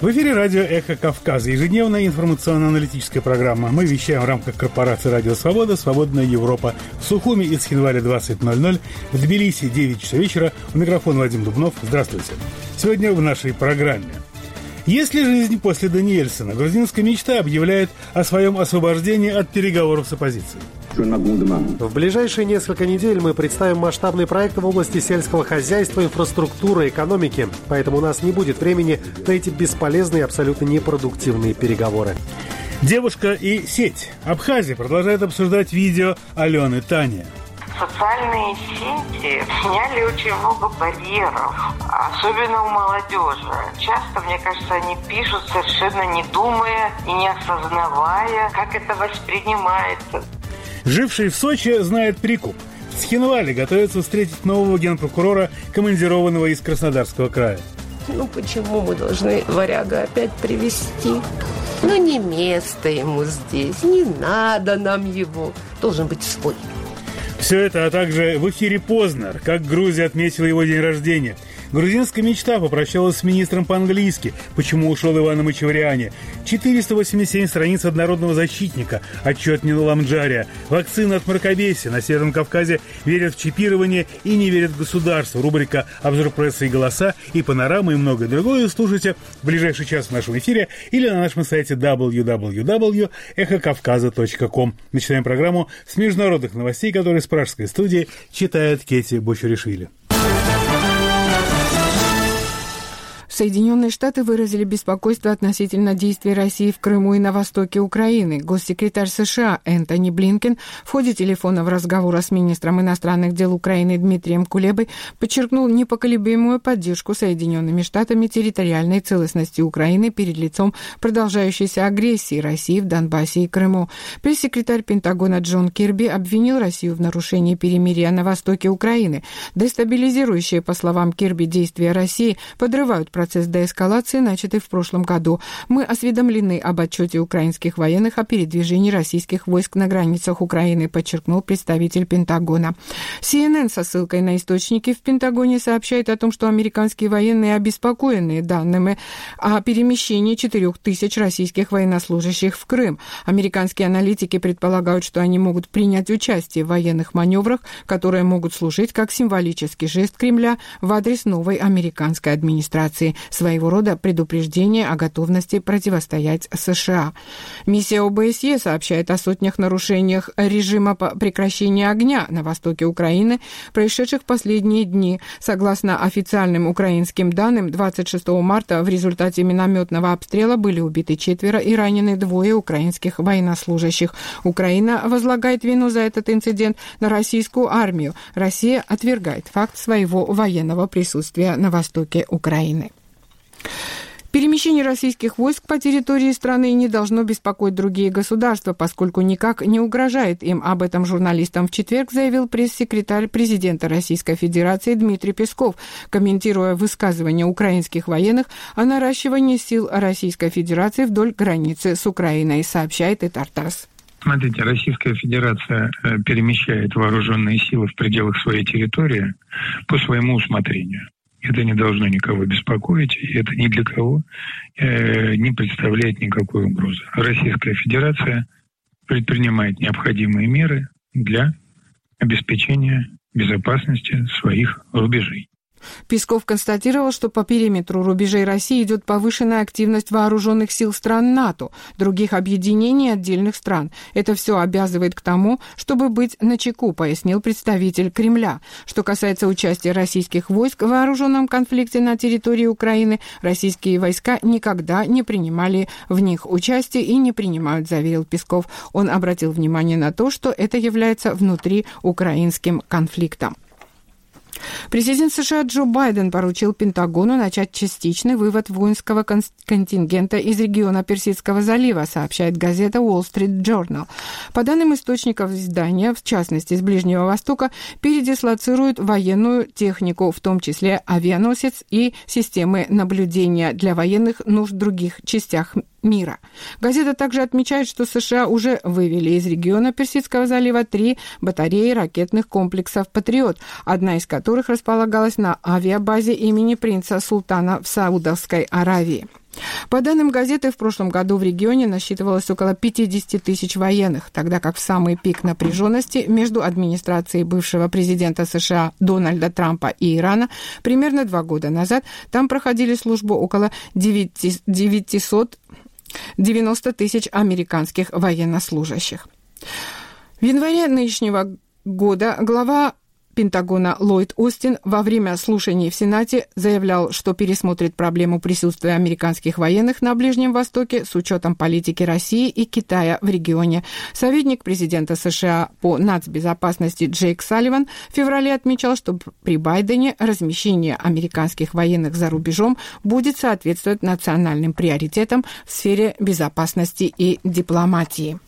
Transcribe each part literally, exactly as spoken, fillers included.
В эфире радио «Эхо Кавказа», ежедневная информационно-аналитическая программа. Мы вещаем в рамках корпорации «Радио Свобода», «Свободная Европа». В Сухуми и Цхинвале двадцать ноль ноль, в Тбилиси девять часов вечера. У микрофона Вадим Дубнов. Здравствуйте. Сегодня в нашей программе. Если жизнь после Даниэльсона, грузинская мечта объявляет о своем освобождении от переговоров с оппозицией. В ближайшие несколько недель мы представим масштабные проекты в области сельского хозяйства, инфраструктуры, экономики. Поэтому у нас не будет времени на эти бесполезные, абсолютно непродуктивные переговоры. Девушка и сеть. Абхазия продолжает обсуждать видео Алены Таня. Социальные сети сняли очень много барьеров, особенно у молодежи. Часто, мне кажется, они пишут совершенно не думая и не осознавая, как это воспринимается. Живший в Сочи знает прикуп. В Цхинвале готовится встретить нового генпрокурора, командированного из Краснодарского края. Ну почему мы должны варяга опять привезти? Ну не место ему здесь, не надо нам его. Должен быть свой. Все это, а также в эфире Познер, как Грузия отметила его день рождения. Грузинская мечта попрощалась с министром по-английски. Почему ушел Иван Мачевриани? четыреста восемьдесят семь страниц однородного защитника. Отчет Нинала Амджария. Вакцина от мракобесия. На Северном Кавказе верят в чипирование и не верят в государство. Рубрика «Обзор прессы и голоса» и «Панорама» и многое другое слушайте в ближайший час в нашем эфире или на нашем сайте дабл ю дабл ю дабл ю точка эхо кавказа точка ком. Начинаем программу с международных новостей, которые с пражской студии читает Кетти Бочуришвили. Соединенные Штаты выразили беспокойство относительно действий России в Крыму и на востоке Украины. Госсекретарь США Энтони Блинкен в ходе телефонного разговора с министром иностранных дел Украины Дмитрием Кулебой подчеркнул непоколебимую поддержку Соединенными Штатами территориальной целостности Украины перед лицом продолжающейся агрессии России в Донбассе и Крыму. Пресс-секретарь Пентагона Джон Кирби обвинил Россию в нарушении перемирия на востоке Украины. Дестабилизирующие, по словам Кирби, действия России подрывают процесс Процесс деэскалации, начатый в прошлом году. Мы осведомлены об отчете украинских военных о передвижении российских войск на границах Украины, подчеркнул представитель Пентагона. си эн эн со ссылкой на источники в Пентагоне сообщает о том, что американские военные обеспокоены данными о перемещении четырех тысяч российских военнослужащих в Крым. Американские аналитики предполагают, что они могут принять участие в военных маневрах, которые могут служить как символический жест Кремля в адрес новой американской администрации. Своего рода предупреждение о готовности противостоять США. Миссия о бэ эс е сообщает о сотнях нарушениях режима прекращения огня на востоке Украины, происшедших в последние дни. Согласно официальным украинским данным, двадцать шестого марта в результате минометного обстрела были убиты четверо и ранены двое украинских военнослужащих. Украина возлагает вину за этот инцидент на российскую армию. Россия отвергает факт своего военного присутствия на востоке Украины. Перемещение российских войск по территории страны не должно беспокоить другие государства, поскольку никак не угрожает им. Об этом журналистам в четверг заявил пресс-секретарь президента Российской Федерации Дмитрий Песков, комментируя высказывания украинских военных о наращивании сил Российской Федерации вдоль границы с Украиной, сообщает ИТАР-ТАСС. Смотрите, Российская Федерация перемещает вооруженные силы в пределах своей территории по своему усмотрению. Это не должно никого беспокоить, и это ни для кого э, не представляет никакой угрозы. Российская Федерация предпринимает необходимые меры для обеспечения безопасности своих рубежей. Песков констатировал, что по периметру рубежей России идет повышенная активность вооруженных сил стран НАТО, других объединений и отдельных стран. Это все обязывает к тому, чтобы быть начеку, пояснил представитель Кремля. Что касается участия российских войск в вооруженном конфликте на территории Украины, российские войска никогда не принимали в них участие и не принимают, заверил Песков. Он обратил внимание на то, что это является внутриукраинским конфликтом. Президент США Джо Байден поручил Пентагону начать частичный вывод воинского контингента из региона Персидского залива, сообщает газета Wall Street Journal. По данным источников издания, в частности с Ближнего Востока, передислоцируют военную технику, в том числе авианосец и системы наблюдения для военных нужд в других частях мира. Газета также отмечает, что США уже вывели из региона Персидского залива три батареи ракетных комплексов «Патриот», одна из которых располагалась на авиабазе имени принца Султана в Саудовской Аравии. По данным газеты, в прошлом году в регионе насчитывалось около пятьдесят тысяч военных, тогда как в самый пик напряженности между администрацией бывшего президента США Дональда Трампа и Ирана примерно два года назад там проходили службу около девятьсот девяносто тысяч американских военнослужащих. В январе нынешнего года глава Пентагона Ллойд Остин во время слушаний в Сенате заявлял, что пересмотрит проблему присутствия американских военных на Ближнем Востоке с учетом политики России и Китая в регионе. Советник президента США по нацбезопасности Джейк Салливан в феврале отмечал, что при Байдене размещение американских военных за рубежом будет соответствовать национальным приоритетам в сфере безопасности и дипломатии.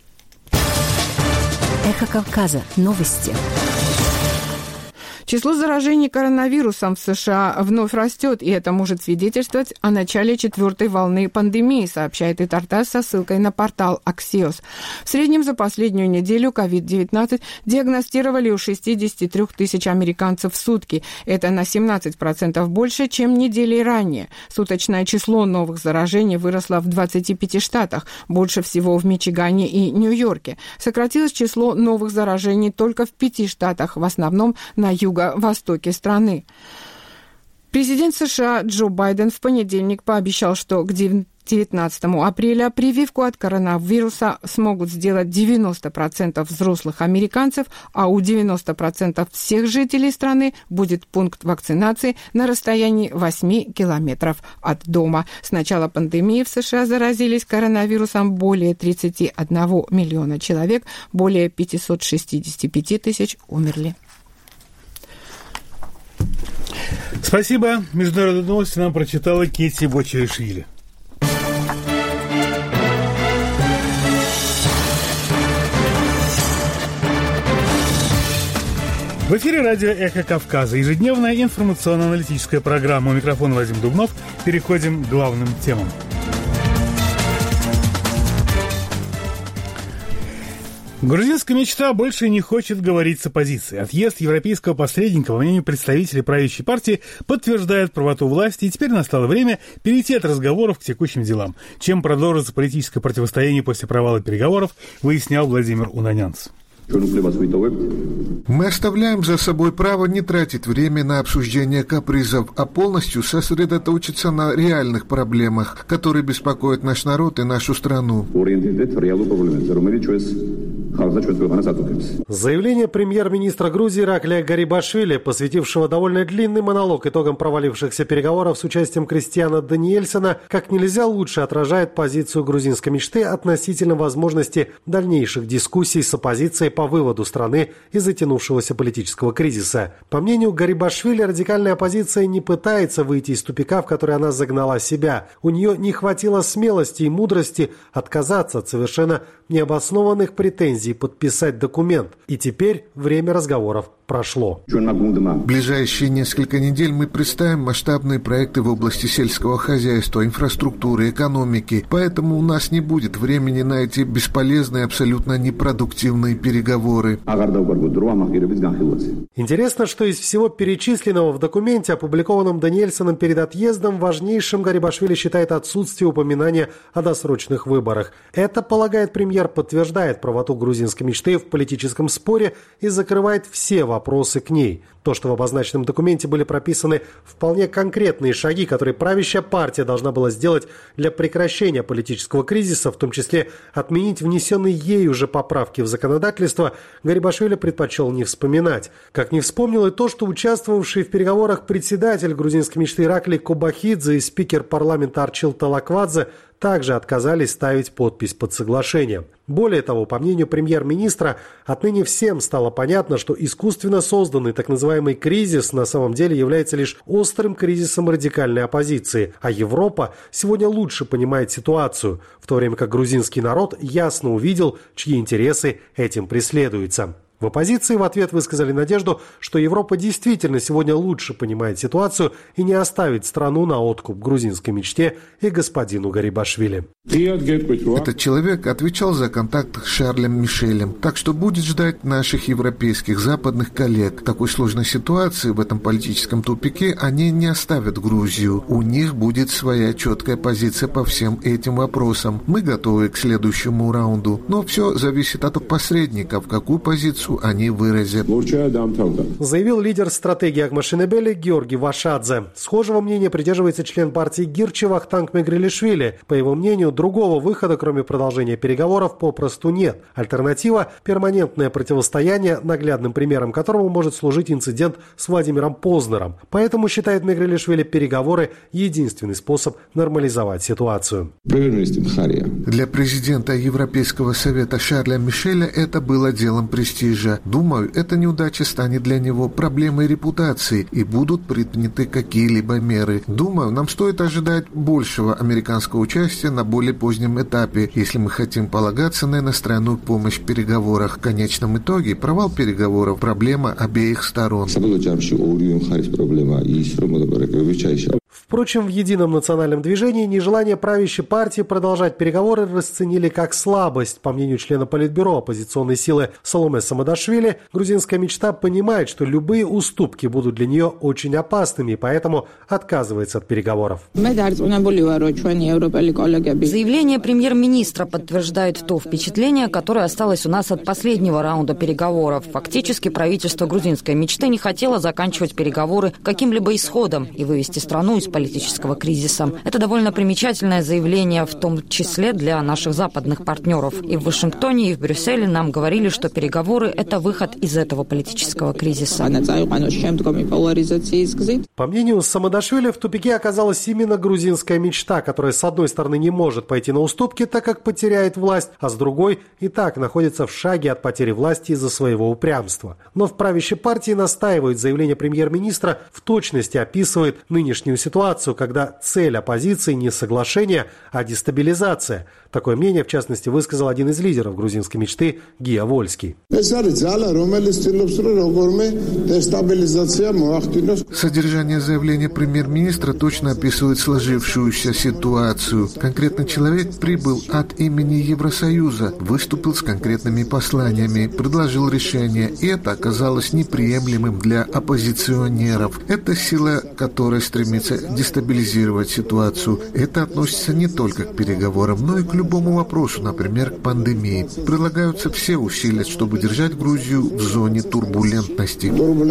Эхо Кавказа. Новости. Число заражений коронавирусом в США вновь растет, и это может свидетельствовать о начале четвертой волны пандемии, сообщает ИТАР-ТАСС со ссылкой на портал Axios. В среднем за последнюю неделю ковид девятнадцать диагностировали у шестьдесят три тысячи американцев в сутки. Это на семнадцать процентов больше, чем недели ранее. Суточное число новых заражений выросло в двадцати пяти штатах, больше всего в Мичигане и Нью-Йорке. Сократилось число новых заражений только в пяти штатах, в основном на юго востоке страны. Президент США Джо Байден в понедельник пообещал, что к девятнадцатому апреля прививку от коронавируса смогут сделать девяносто процентов взрослых американцев, а у девяноста процентов всех жителей страны будет пункт вакцинации на расстоянии восьми километров от дома. С начала пандемии в США заразились коронавирусом более тридцати одного миллиона человек, более пятьсот шестьдесят пять тысяч умерли. Спасибо. Международные новости нам прочитала Кетти Бочаришвили. В эфире радио «Эхо Кавказа». Ежедневная информационно-аналитическая программа. У микрофона Вадим Дубнов. Переходим к главным темам. Грузинская мечта больше не хочет говорить с оппозицией. Отъезд европейского посредника, по мнению представителей правящей партии, подтверждает правоту власти, и теперь настало время перейти от разговоров к текущим делам. Чем продолжится политическое противостояние после провала переговоров, выяснял Владимир Унанянц. Мы оставляем за собой право не тратить время на обсуждение капризов, а полностью сосредоточиться на реальных проблемах, которые беспокоят наш народ и нашу страну. Заявление премьер-министра Грузии Ираклия Гарибашвили, посвятившего довольно длинный монолог итогам провалившихся переговоров с участием Кристиана Даниэльсона, как нельзя лучше отражает позицию грузинской мечты относительно возможности дальнейших дискуссий с оппозицией по выводу страны из затянувшегося политического кризиса. По мнению Гарибашвили, радикальная оппозиция не пытается выйти из тупика, в который она загнала себя. У нее не хватило смелости и мудрости отказаться от совершенно необоснованных претензий подписать документ. И теперь время разговоров прошло. В ближайшие несколько недель мы представим масштабные проекты в области сельского хозяйства, инфраструктуры, экономики. Поэтому у нас не будет времени на эти бесполезные, абсолютно непродуктивные переговоры. Интересно, что из всего перечисленного в документе, опубликованном Даниэльсоном перед отъездом, важнейшим Гарибашвили считает отсутствие упоминания о досрочных выборах. Это, полагает премьер, подтверждает правоту грузинской мечты в политическом споре и закрывает все вопросы к ней. То, что в обозначенном документе были прописаны вполне конкретные шаги, которые правящая партия должна была сделать для прекращения политического кризиса, в том числе отменить внесенные ей уже поправки в законодательство, Гарибашвили предпочел не вспоминать. Как не вспомнил и то, что участвовавший в переговорах председатель грузинской мечты Ираклий Кобахидзе и спикер парламента Арчил Талаквадзе также отказались ставить подпись под соглашением. Более того, по мнению премьер-министра, отныне всем стало понятно, что искусственно созданный так называемый кризис на самом деле является лишь острым кризисом радикальной оппозиции, а Европа сегодня лучше понимает ситуацию, в то время как грузинский народ ясно увидел, чьи интересы этим преследуются. В оппозиции в ответ высказали надежду, что Европа действительно сегодня лучше понимает ситуацию и не оставит страну на откуп грузинской мечте и господину Гарибашвили. Этот человек отвечал за контакт с Шарлем Мишелем, так что будет ждать наших европейских западных коллег. В такой сложной ситуации, в этом политическом тупике, они не оставят Грузию. У них будет своя четкая позиция по всем этим вопросам. Мы готовы к следующему раунду, но все зависит от посредников, какую позицию они выразят. Заявил лидер стратегии Агмашинебели Георгий Вашадзе. Схожего мнения придерживается член партии Гирчи Вахтанг Мегрелишвили. По его мнению, другого выхода, кроме продолжения переговоров, попросту нет. Альтернатива – перманентное противостояние, наглядным примером которого может служить инцидент с Владимиром Познером. Поэтому, считает Мегрелишвили, переговоры – единственный способ нормализовать ситуацию. Для президента Европейского совета Шарля Мишеля это было делом престижа. Думаю, эта неудача станет для него проблемой репутации и будут предприняты какие-либо меры. Думаю, нам стоит ожидать большего американского участия на более позднем этапе, если мы хотим полагаться на иностранную помощь в переговорах. В конечном итоге провал переговоров – проблема обеих сторон. Впрочем, в Едином национальном движении нежелание правящей партии продолжать переговоры расценили как слабость. По мнению члена Политбюро оппозиционной силы Саломе Самадашвили, грузинская мечта понимает, что любые уступки будут для нее очень опасными, и поэтому отказывается от переговоров. Заявление премьер-министра подтверждает то впечатление, которое осталось у нас от последнего раунда переговоров. Фактически правительство грузинской мечты не хотело заканчивать переговоры каким-либо исходом и вывести страну из политического кризиса. Это довольно примечательное заявление, в том числе для наших западных партнеров. И в Вашингтоне, и в Брюсселе нам говорили, что переговоры – это выход из этого политического кризиса. По мнению Самадашвили, в тупике оказалась именно грузинская мечта, которая, с одной стороны, не может пойти на уступки, так как потеряет власть, а с другой и так находится в шаге от потери власти из-за своего упрямства. Но в правящей партии настаивают, заявление премьер-министра в точности описывает нынешнюю ситуацию, когда цель оппозиции не соглашение, а дестабилизация. Такое мнение, в частности, высказал один из лидеров грузинской мечты Гия Вольский. Содержание заявления премьер-министра точно описывает сложившуюся ситуацию. Конкретный человек прибыл от имени Евросоюза, выступил с конкретными посланиями, предложил решение, и это оказалось неприемлемым для оппозиционеров. Это сила, которая стремится дестабилизировать ситуацию. Это относится не только к переговорам, но и к любому вопросу, например, к пандемии. Прилагаются все усилия, чтобы держать Грузию в зоне турбулентности.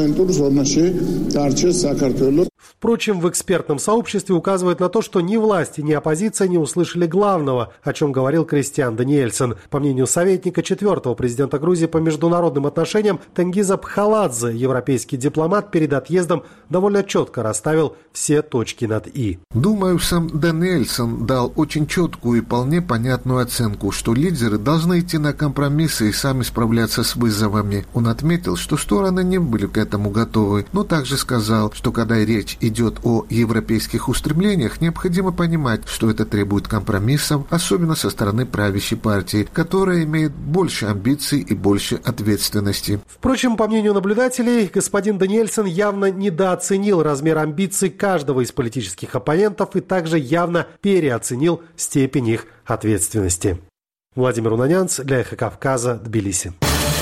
Впрочем, в экспертном сообществе указывают на то, что ни власти, ни оппозиция не услышали главного, о чем говорил Кристиан Даниэльсон. По мнению советника четвертого президента Грузии по международным отношениям Тенгиза Пхаладзе, европейский дипломат перед отъездом довольно четко расставил все точки над «и». Думаю, сам Даниэльсон дал очень четкую и вполне понятную оценку, что лидеры должны идти на компромиссы и сами справляться с вызовами. Он отметил, что стороны не были к этому готовы, но также сказал, что когда речь идет о европейских устремлениях, необходимо понимать, что это требует компромиссов, особенно со стороны правящей партии, которая имеет больше амбиций и больше ответственности. Впрочем, по мнению наблюдателей, господин Даниэльсон явно недооценил размер амбиций каждого из политических оппонентов и также явно переоценил степень их ответственности. Владимир Унанянц для «Эхо Кавказа», Тбилиси.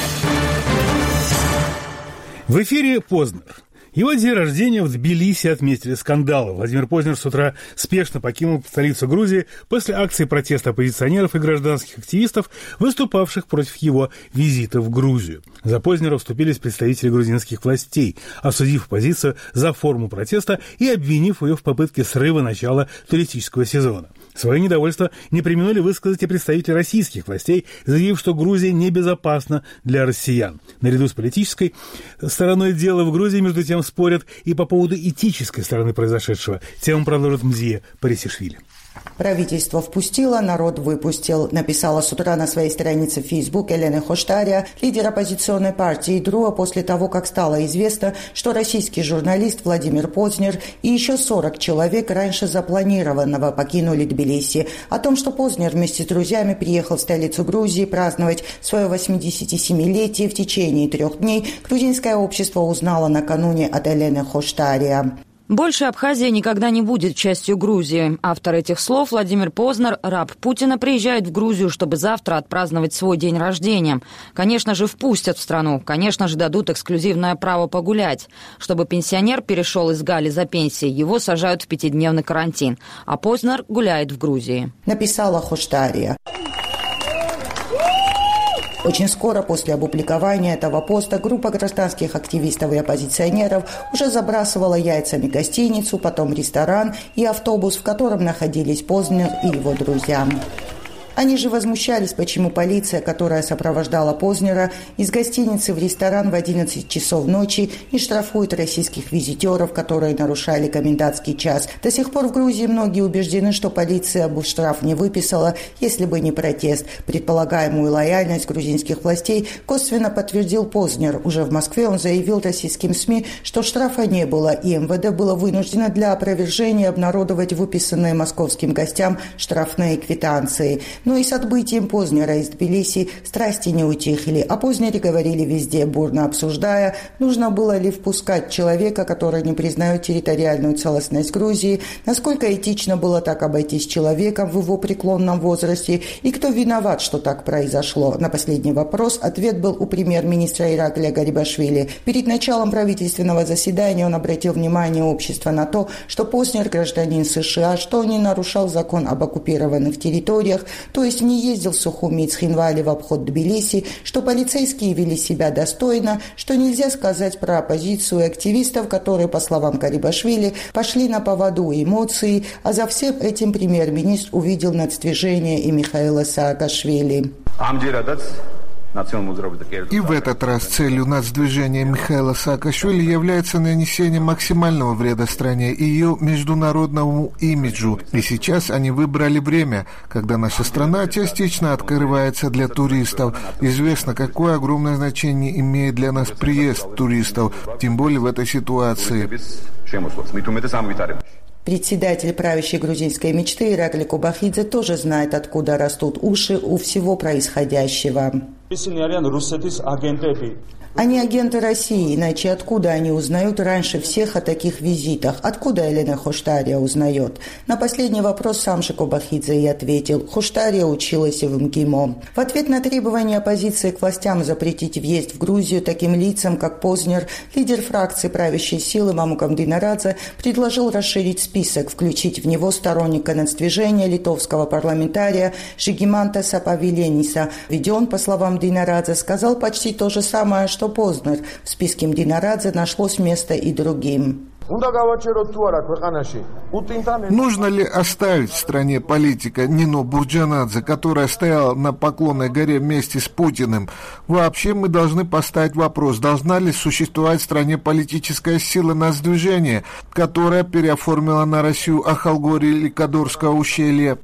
В эфире Познер. Его день рождения в Тбилиси отметили скандалы. Владимир Познер с утра спешно покинул столицу Грузии после акции протеста оппозиционеров и гражданских активистов, выступавших против его визита в Грузию. За Познера вступились представители грузинских властей, осудив оппозицию за форму протеста и обвинив ее в попытке срыва начала туристического сезона. Свое недовольство не преминули высказать и представители российских властей, заявив, что Грузия небезопасна для россиян. Наряду с политической стороной дела в Грузии, между тем, спорят и по поводу этической стороны произошедшего. Тему продолжит Мзия Парисишвили. Правительство впустило, народ выпустил, написала с утра на своей странице в Facebook Елена Хоштария, лидер оппозиционной партии ДРУА, после того, как стало известно, что российский журналист Владимир Познер и еще сорок человек раньше запланированного покинули Тбилиси. О том, что Познер вместе с друзьями приехал в столицу Грузии праздновать свое восьмидесятисемилетие в течение трех дней, грузинское общество узнало накануне от Елены Хоштария. Больше Абхазия никогда не будет частью Грузии. Автор этих слов Владимир Познер, раб Путина, приезжает в Грузию, чтобы завтра отпраздновать свой день рождения. Конечно же, впустят в страну. Конечно же, дадут эксклюзивное право погулять. Чтобы пенсионер перешел из Гали за пенсией, его сажают в пятидневный карантин. А Познер гуляет в Грузии. Написала Хоштария. Очень скоро после опубликования этого поста группа гражданских активистов и оппозиционеров уже забрасывала яйцами гостиницу, потом ресторан и автобус, в котором находились Познер и его друзья. Они же возмущались, почему полиция, которая сопровождала Познера из гостиницы в ресторан в одиннадцать часов ночи, не штрафует российских визитеров, которые нарушали комендантский час. До сих пор в Грузии многие убеждены, что полиция бы штраф не выписала, если бы не протест. Предполагаемую лояльность грузинских властей косвенно подтвердил Познер. Уже в Москве он заявил российским СМИ, что штрафа не было, и МВД было вынуждено для опровержения обнародовать выписанные московским гостям штрафные квитанции. Но и с отбытием Познера из Тбилиси страсти не утихли. О Познере говорили везде, бурно обсуждая, нужно было ли впускать человека, который не признает территориальную целостность Грузии, насколько этично было так обойтись с человеком в его преклонном возрасте, и кто виноват, что так произошло. На последний вопрос ответ был у премьер-министра Ираклия Гарибашвили. Перед началом правительственного заседания он обратил внимание общества на то, что Познер гражданин США, что он не нарушал закон об оккупированных территориях, то есть не ездил в Сухуми и Цхинвали в обход Тбилиси, что полицейские вели себя достойно, что нельзя сказать про оппозицию и активистов, которые, по словам Гарибашвили, пошли на поводу эмоций, а за всем этим премьер-министр увидел нацдвижение и Михаила Саакашвили. И в этот раз целью нацдвижения Михаила Саакашвили является нанесение максимального вреда стране и ее международному имиджу. И сейчас они выбрали время, когда наша страна частично открывается для туристов. Известно, какое огромное значение имеет для нас приезд туристов, тем более в этой ситуации. Председатель правящей грузинской мечты Иракли Кобахидзе тоже знает, откуда растут уши у всего происходящего. Они агенты России, иначе откуда они узнают раньше всех о таких визитах? Откуда Елена Хоштария узнает? На последний вопрос сам же Кобахидзе и ответил. Хоштария училась в МГИМО. В ответ на требование оппозиции к властям запретить въезд в Грузию таким лицам, как Познер, лидер фракции правящей силы Мамукам Динарадзе предложил расширить список, включить в него сторонника нацдвижения литовского парламентария Жигимантаса Павилениса. Ведь он, по словам Динарадзе, сказал почти то же самое, что что Познер. В списке Динарадзе нашлось место и другим. Нужно ли оставить в стране политика Нино Бурджанадзе, которая стояла на Поклонной горе вместе с Путиным? Вообще мы должны поставить вопрос, должна ли существовать в стране политическая сила нацдвижения, которая переоформила на Россию Ахалгори или Кадорское ущелье?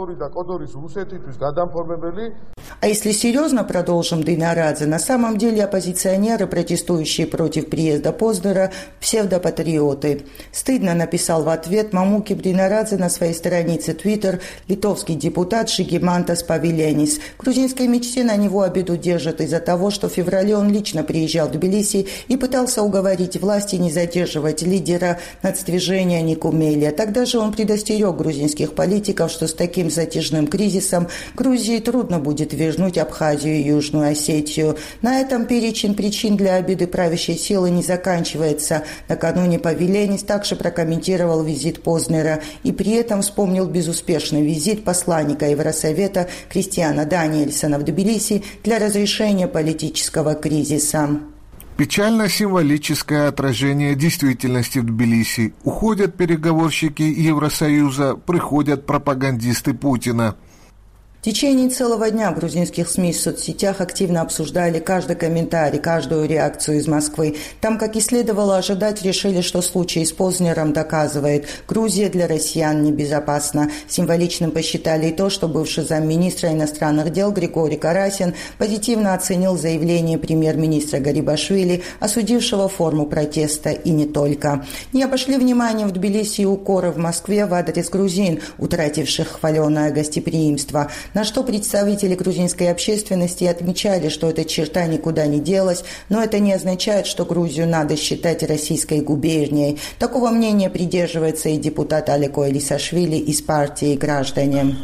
А если серьезно, продолжим Динарадзе, на самом деле оппозиционеры, протестующие против приезда Познера, псевдопатриоты. Стыдно, написал в ответ Мамуки Динарадзе на своей странице Twitter литовский депутат Жигимантас Павиленис. В грузинской мечте на него обиду держат из-за того, что в феврале он лично приезжал в Тбилиси и пытался уговорить власти не задерживать лидера нацдвижения Никумелия. Тогда же он предостерег грузинских политиков, что с таким затяжным кризисом Грузии трудно будет вернуть Абхазию и Южную Осетию. На этом перечень причин для обиды правящей силы не заканчивается. Накануне Павиленис Ленис также прокомментировал визит Познера и при этом вспомнил безуспешный визит посланника Евросовета Кристиана Даниэльсона в Тбилиси для разрешения политического кризиса. Печально-символическое отражение действительности в Тбилиси. Уходят переговорщики Евросоюза, приходят пропагандисты Путина. В течение целого дня в грузинских СМИ в соцсетях активно обсуждали каждый комментарий, каждую реакцию из Москвы. Там, как и следовало ожидать, решили, что случай с Познером доказывает, Грузия для россиян небезопасна. Символичным посчитали и то, что бывший замминистра иностранных дел Григорий Карасин позитивно оценил заявление премьер-министра Гарибашвили, осудившего форму протеста и не только. Не обошли вниманием в Тбилиси и укоры в Москве в адрес грузин, утративших хваленое гостеприимство. На что представители грузинской общественности отмечали, что эта черта никуда не делась, но это не означает, что Грузию надо считать российской губернией. Такого мнения придерживается и депутат Алеко Элисашвили из партии «Граждане».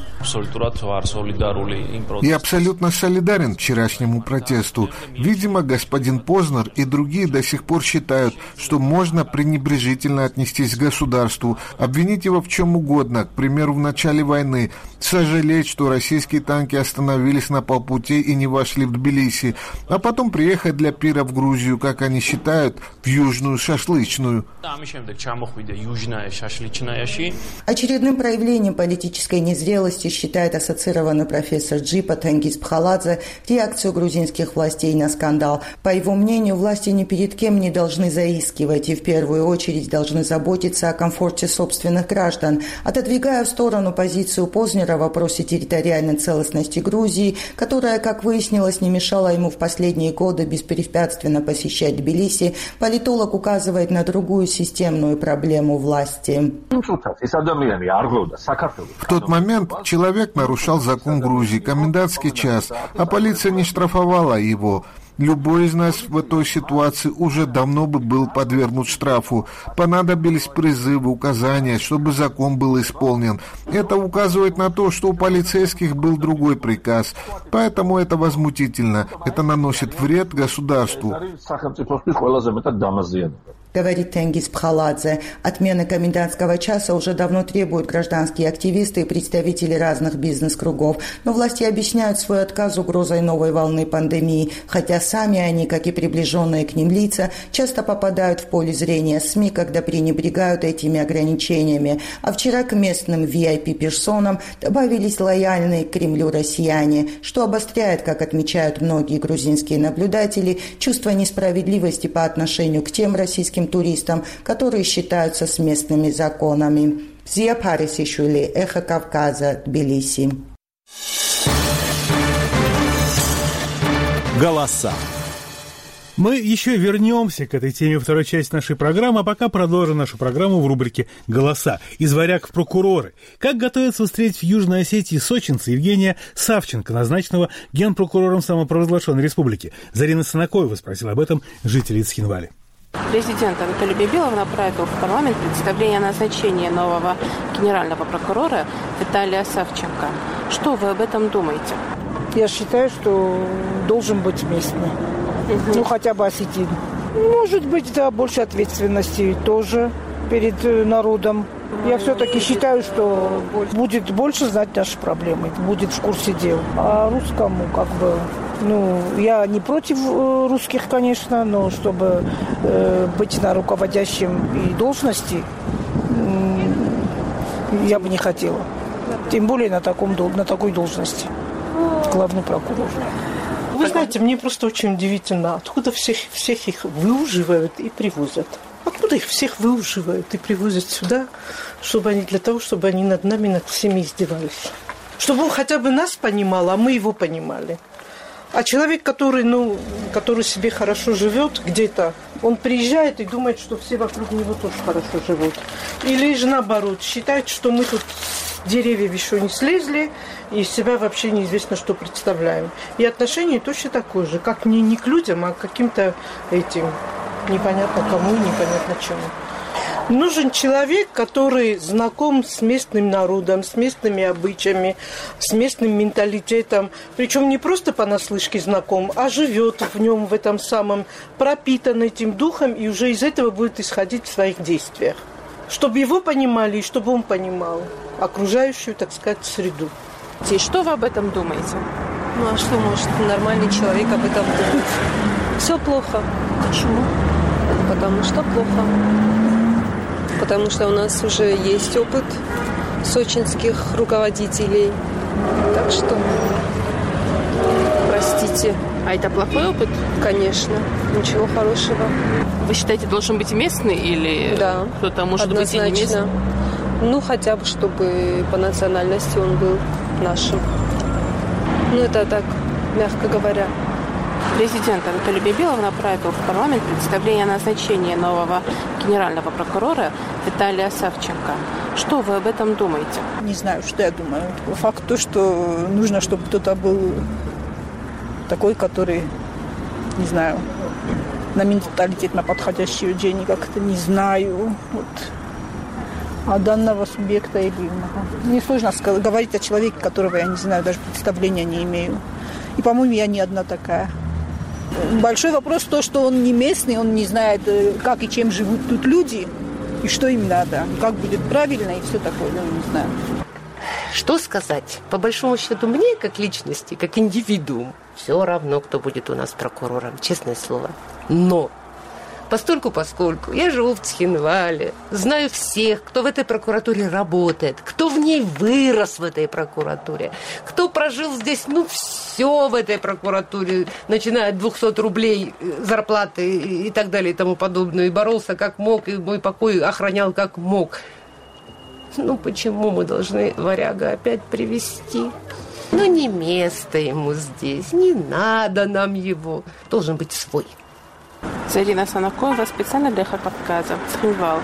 Я абсолютно солидарен вчерашнему протесту. Видимо, господин Познер и другие до сих пор считают, что можно пренебрежительно отнестись к государству, обвинить его в чем угодно, к примеру, в начале войны, сожалеть, что Российские танки остановились на полпути и не вошли в Тбилиси, а потом приехать для пира в Грузию, как они считают, в Южную шашлычную. Очередным проявлением политической незрелости считает ассоциированный профессор Джипа Тенгиз Пхаладзе реакцию грузинских властей на скандал. По его мнению, власти ни перед кем не должны заискивать и в первую очередь должны заботиться о комфорте собственных граждан, отодвигая в сторону позицию Познера в вопросе территориальной целостности Грузии, которая, как выяснилось, не мешала ему в последние годы беспрепятственно посещать Тбилиси, политолог указывает на другую системную проблему власти. В тот момент человек нарушал закон Грузии, комендантский час, а полиция не штрафовала его. Любой из нас в этой ситуации уже давно бы был подвергнут штрафу. Понадобились призывы, указания, чтобы закон был исполнен. Это указывает на то, что у полицейских был другой приказ. Поэтому это возмутительно. Это наносит вред государству. Говорит Тенгиз Пхаладзе. Отмена комендантского часа уже давно требуют гражданские активисты и представители разных бизнес-кругов. Но власти объясняют свой отказ угрозой новой волны пандемии, хотя сами они, как и приближенные к ним лица, часто попадают в поле зрения СМИ, когда пренебрегают этими ограничениями. А вчера к местным ви ай пи-персонам добавились лояльные к Кремлю россияне, что обостряет, как отмечают многие грузинские наблюдатели, чувство несправедливости по отношению к тем российским туристам, которые считаются с местными законами. Зия Парисишвили, Эхо Кавказа, Тбилиси. Голоса. Мы еще вернемся к этой теме второй части нашей программы, а пока продолжим нашу программу в рубрике «Голоса». Из варяг в прокуроры. Как готовится встретить в Южной Осетии сочинца Евгения Савченко, назначенного генпрокурором самопровозглашенной республики? Зарина Санакоева спросила об этом жителей Цхинвали. Президент Анатолий Бибилов направил в парламент представление о назначении нового генерального прокурора Виталия Савченко. Что вы об этом думаете? Я считаю, что должен быть местный. Угу. Ну, хотя бы осетин. Может быть, да, больше ответственности тоже перед народом. Я все-таки считаю, что будет больше знать наши проблемы, будет в курсе дел. А русскому как бы... Ну, я не против русских, конечно, но чтобы э, быть на руководящем и должности, э, я бы не хотела. Тем более на, таком, на такой должности. Главный прокурор. Вы знаете, мне просто очень удивительно, откуда всех, всех их выуживают и привозят. Откуда их всех выуживают и привозят сюда, чтобы они, для того, чтобы они над нами, над всеми издевались. Чтобы он хотя бы нас понимал, а мы его понимали. А человек, который, ну, который себе хорошо живет где-то, он приезжает и думает, что все вокруг него тоже хорошо живут. Или же наоборот, считает, что мы тут деревьев еще не слезли, и из себя вообще неизвестно, что представляем. И отношение точно такое же, как не, не к людям, а к каким-то этим непонятно кому, непонятно чему. Нужен человек, который знаком с местным народом, с местными обычаями, с местным менталитетом. Причем не просто понаслышке знаком, а живет в нем, в этом самом, пропитан этим духом, и уже из этого будет исходить в своих действиях. Чтобы его понимали, и чтобы он понимал окружающую, так сказать, среду. И что вы об этом думаете? Ну а что может нормальный человек об этом думать? Все плохо. Почему? Потому что плохо. Потому что у нас уже есть опыт сочинских руководителей. Так что, простите. А это плохой опыт? Конечно, ничего хорошего. Вы считаете, должен быть местный или да, кто-то может однозначно. быть и не местный? Ну, хотя бы, чтобы по национальности он был нашим. Ну, это так, мягко говоря. Президент Анатолий Бибилов направил в парламент представление о назначении нового генерального прокурора Виталия Савченко. Что вы об этом думаете? Не знаю, что я думаю. Факт то, что нужно, чтобы кто-то был такой, который, не знаю, на менталитет, на подходящий день, как-то не знаю. Вот. А данного субъекта или... Мне сложно сказать, говорить о человеке, которого я не знаю, даже представления не имею. И, по-моему, я не одна такая. Большой вопрос то, что он не местный, он не знает, как и чем живут тут люди, и что им надо, как будет правильно, и все такое, ну, не знаю. Что сказать? По большому счету, мне, как личности, как индивидуум, все равно, кто будет у нас прокурором, честное слово. Но постольку, поскольку я живу в Цхинвале, знаю всех, кто в этой прокуратуре работает, кто в ней вырос в этой прокуратуре, кто прожил здесь, ну, все в этой прокуратуре, начиная от двухсот рублей зарплаты и так далее и тому подобное, и боролся как мог, и мой покой охранял как мог. Ну, почему мы должны варяга опять привести? Ну, не место ему здесь, не надо нам его. Должен быть свой. Зарина Санакова, специально для Кавказа, Цхинвал.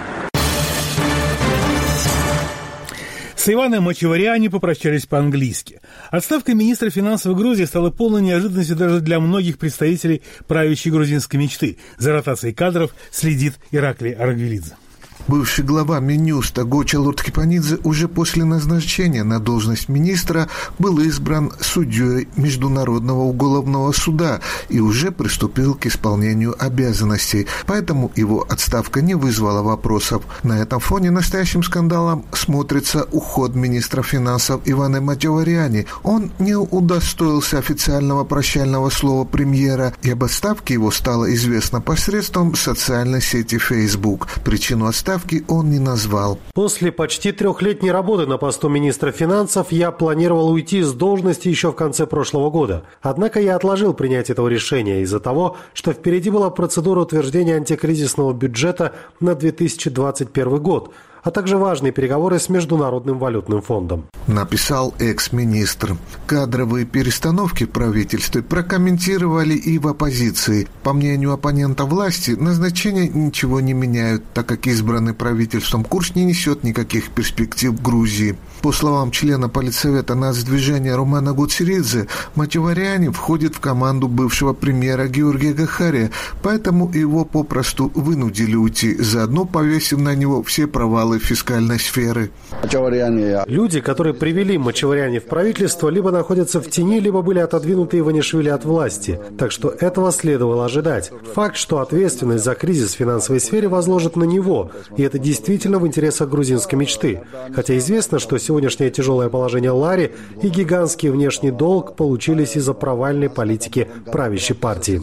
С Иваном Мачеваряни попрощались по-английски. Отставка министра финансов Грузии стала полной неожиданностью даже для многих представителей правящей грузинской мечты. За ротацией кадров следит Ираклий Аргвелидзе. Бывший глава Минюста Гоча Лордкипанидзе уже после назначения на должность министра был избран судьей Международного уголовного суда и уже приступил к исполнению обязанностей, поэтому его отставка не вызвала вопросов. На этом фоне настоящим скандалом смотрится уход министра финансов Ивана Мачеваряни. Он не удостоился официального прощального слова премьера, и об отставке его стало известно посредством социальной сети Facebook. Причину отставки он не назвал. После почти трехлетней работы на посту министра финансов я планировал уйти с должности еще в конце прошлого года. Однако я отложил принятие этого решения из-за того, что впереди была процедура утверждения антикризисного бюджета на две тысячи двадцать первый год, а также важные переговоры с Международным валютным фондом. Написал экс-министр. Кадровые перестановки в правительстве прокомментировали и в оппозиции. По мнению оппонента власти, назначения ничего не меняют, так как избранный правительством курс не несет никаких перспектив в Грузии. По словам члена политсовета нацдвижения Романа Гуцеридзе, Мачеваряни входит в команду бывшего премьера Георгия Гахария, поэтому его попросту вынудили уйти, заодно повесив на него все провалы фискальной сферы. Люди, которые привели Мачеваряни в правительство, либо находятся в тени, либо были отодвинуты Иванишвили от власти. Так что этого следовало ожидать. Факт, что ответственность за кризис в финансовой сфере возложат на него, и это действительно в интересах грузинской мечты. Хотя известно, что сегодняшнее тяжелое положение Лари и гигантский внешний долг получились из-за провальной политики правящей партии.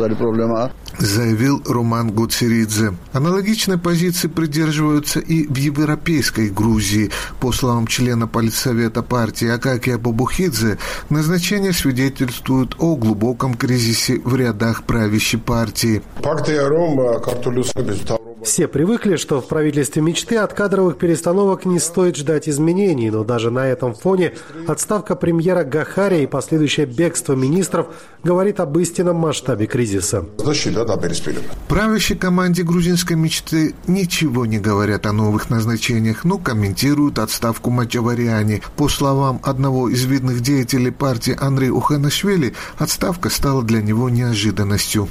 Заявил Роман Гуцеридзе. Аналогичной позиции придерживаются и в европейской Грузии. По словам члена политсовета партии Акакия Бабухидзе, назначение свидетельствует о глубоком кризисе в рядах правящей партии. Все привыкли, что в правительстве мечты от кадровых перестановок не стоит ждать изменений, но даже на этом фоне отставка премьера Гахария и последующее бегство министров говорит об истинном масштабе кризиса. Правящей команде грузинской мечты ничего не говорят о новых назначениях, но комментируют отставку Мачеваряни. По словам одного из видных деятелей партии Андрея Уханашвили, отставка стала для него неожиданностью.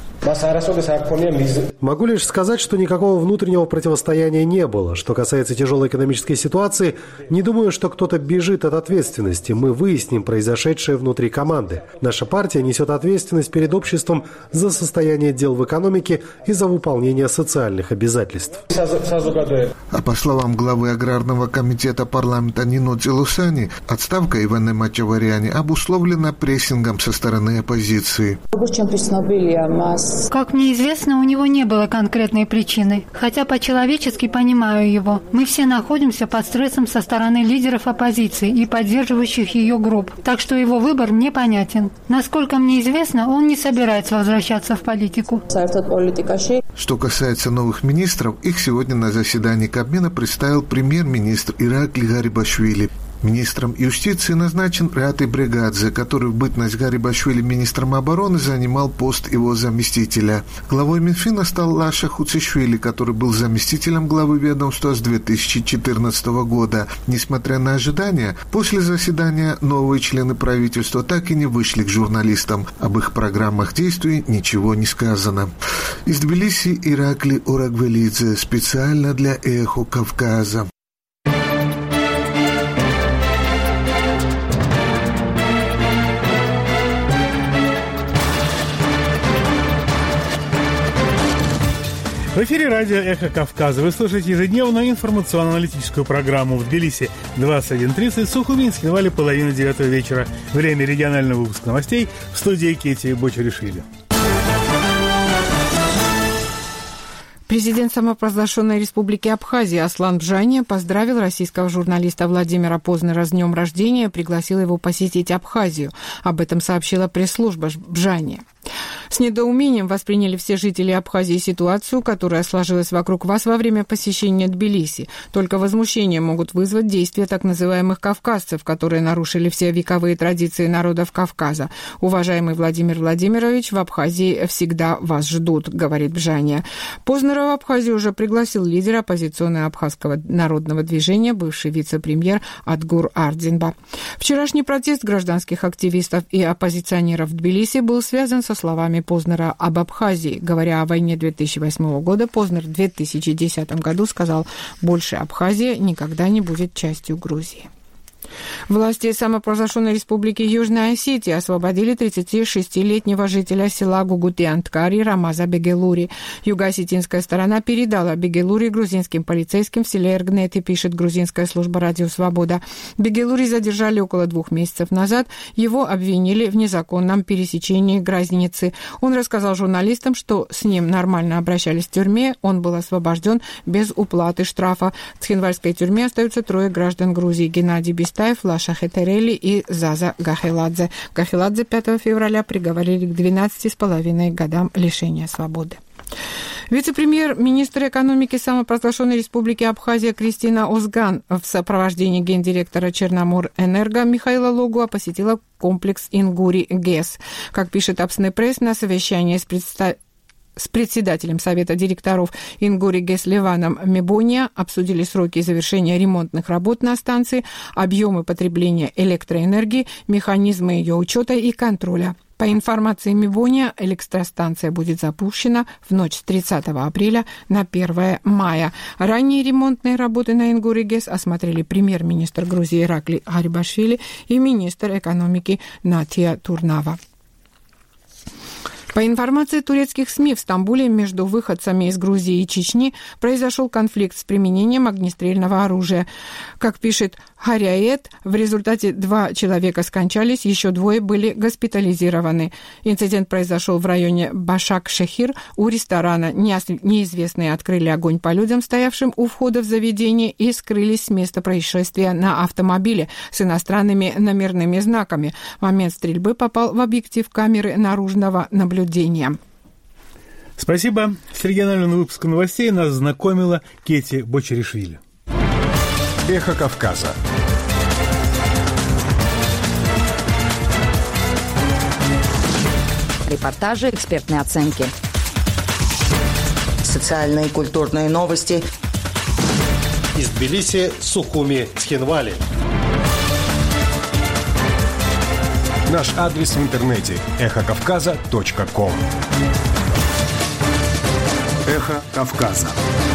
Могу лишь сказать, что никакого внутреннего противостояния не было. Что касается тяжелой экономической ситуации, не думаю, что кто-то бежит от ответственности. Мы выясним произошедшее внутри команды. Наша партия несет ответственность перед обществом за состояние дел в экономике и за выполнение социальных обязательств. А по словам главы Аграрного комитета парламента Нино Целусани, отставка Ивана Мачеваряни обусловлена прессингом со стороны оппозиции. Как мне известно, у него не было конкретной причины. хотя по-человечески понимаю его. Мы все находимся под стрессом со стороны лидеров оппозиции и поддерживающих ее групп, так что его выбор мне понятен. Насколько мне известно, он не собирается возвращаться в политику. Что касается новых министров, их сегодня на заседании Кабмина представил премьер-министр Иракли Гарибашвили. Министром юстиции назначен Рати Бригадзе, который в бытность Гарибашвили министром обороны занимал пост его заместителя. Главой Минфина стал Лаша Хуцишвили, который был заместителем главы ведомства с две тысячи четырнадцатого года. Несмотря на ожидания, после заседания новые члены правительства так и не вышли к журналистам. Об их программах действий ничего не сказано. Из Тбилиси Иракли Урагвелидзе специально для «Эхо Кавказа». В эфире радио «Эхо Кавказа». Вы слушаете ежедневную информационно-аналитическую программу в Тбилиси двадцать один тридцать, Сухуми, Цхинвале половина девятого вечера. Время регионального выпуска новостей в студии Кети Бочаришвили. Президент самопровозглашенной республики Абхазия Аслан Бжания поздравил российского журналиста Владимира Познера с днем рождения и пригласил его посетить Абхазию. Об этом сообщила пресс-служба Бжания. С недоумением восприняли все жители Абхазии ситуацию, которая сложилась вокруг вас во время посещения Тбилиси. Только возмущение могут вызвать действия так называемых кавказцев, которые нарушили все вековые традиции народов Кавказа. Уважаемый Владимир Владимирович, в Абхазии всегда вас ждут, говорит Бжания. Познера в Абхазию уже пригласил лидер оппозиционного абхазского народного движения, бывший вице-премьер Адгур Ардзинба. Вчерашний протест гражданских активистов и оппозиционеров в Тбилиси был связан со словами Познера об Абхазии. Говоря о войне две тысячи восьмого года, Познер в две тысячи десятом году сказал: «Больше Абхазия никогда не будет частью Грузии». Власти самопровозглашенной республики Южная Осетия освободили тридцатишестилетнего жителя села Гугутианткари Рамаза Бегелури. Юго-осетинская сторона передала Бегелури грузинским полицейским в селе Эргнети, пишет грузинская служба «Радио Свобода». Бегелури задержали около двух месяцев назад. Его обвинили в незаконном пересечении границы. Он рассказал журналистам, что с ним нормально обращались в тюрьме. Он был освобожден без уплаты штрафа. В Цхинвальской тюрьме остаются трое граждан Грузии: Геннадий Бестаев, Лаша Хетерели и Заза Гахеладзе. Гахеладзе пятого февраля приговорили к двенадцати с половиной годам лишения свободы. Вице-премьер-министр экономики самопровозглашенной республики Абхазия Кристина Озган в сопровождении гендиректора Черноморэнерго Михаила Логуа посетила комплекс Ингури ГЭС. Как пишет Апсны Пресс, на совещании с представителями С председателем Совета директоров Ингури ГЭС Ливаном Мебония обсудили сроки завершения ремонтных работ на станции, объемы потребления электроэнергии, механизмы ее учета и контроля. По информации Мебония, электростанция будет запущена в ночь с тридцатого апреля на первое мая. Ранние ремонтные работы на Ингури ГЭС осмотрели премьер-министр Грузии Иракли Гарибашвили и министр экономики Натия Турнава. По информации турецких СМИ, в Стамбуле между выходцами из Грузии и Чечни произошел конфликт с применением огнестрельного оружия. Как пишет Харяет, в результате два человека скончались, еще двое были госпитализированы. Инцидент произошел в районе Башак-Шехир. У ресторана неизвестные открыли огонь по людям, стоявшим у входа в заведение, и скрылись с места происшествия на автомобиле с иностранными номерными знаками. Момент стрельбы попал в объектив камеры наружного наблюдения. Спасибо. С региональным выпуском новостей нас знакомила Кети Бочаришвили. Эхо Кавказа. Репортажи, экспертные оценки. Социальные и культурные новости. Из Тбилиси, Сухуми, Цхинвали. Наш адрес в интернете эхо кавказа точка ком. Эхо Кавказа.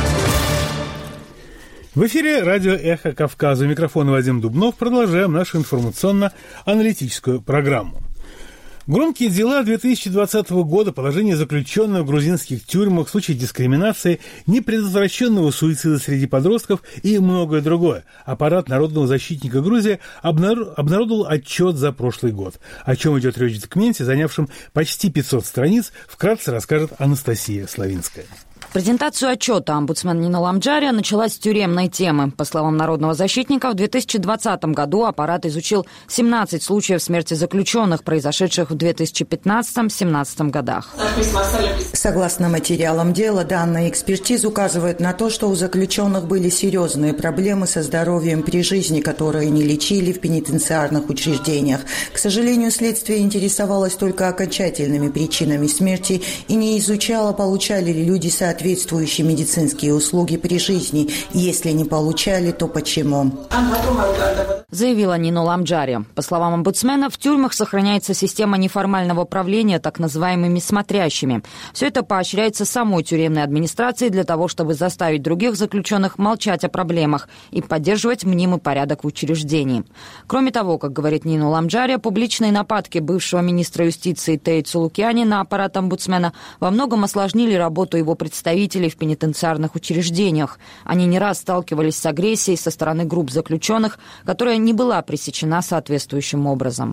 В эфире радио «Эхо Кавказа». У микрофона Вадим Дубнов. Продолжаем нашу информационно-аналитическую программу. Громкие дела две тысячи двадцатого года, положение заключенных в грузинских тюрьмах в случае дискриминации, непредотвращенного суицида среди подростков и многое другое. Аппарат народного защитника Грузии обнародовал отчет за прошлый год. О чем идет речь в документе, занявшем почти пятьсот страниц, вкратце расскажет Анастасия Славинская. Презентацию отчета омбудсмена Нина Ламджария началась с тюремной темы. По словам народного защитника, в две тысячи двадцатом году аппарат изучил семнадцать случаев смерти заключенных, произошедших в две тысячи пятнадцатом — две тысячи семнадцатом годах. Согласно материалам дела, данная экспертиза указывает на то, что у заключенных были серьезные проблемы со здоровьем при жизни, которые не лечили в пенитенциарных учреждениях. К сожалению, следствие интересовалось только окончательными причинами смерти и не изучало, получали ли люди соответствующие соответствующие медицинские услуги при жизни. Если не получали, то почему? Заявила Нина Ламджария. По словам омбудсмена, в тюрьмах сохраняется система неформального правления так называемыми смотрящими. Все это поощряется самой тюремной администрацией для того, чтобы заставить других заключенных молчать о проблемах и поддерживать мнимый порядок в учреждении. Кроме того, как говорит Нина Ламджария, публичные нападки бывшего министра юстиции Теи Цулукяни на аппарат омбудсмена во многом осложнили работу его представителей в пенитенциарных учреждениях. Они не раз сталкивались с агрессией со стороны групп заключенных, которая не была пресечена соответствующим образом.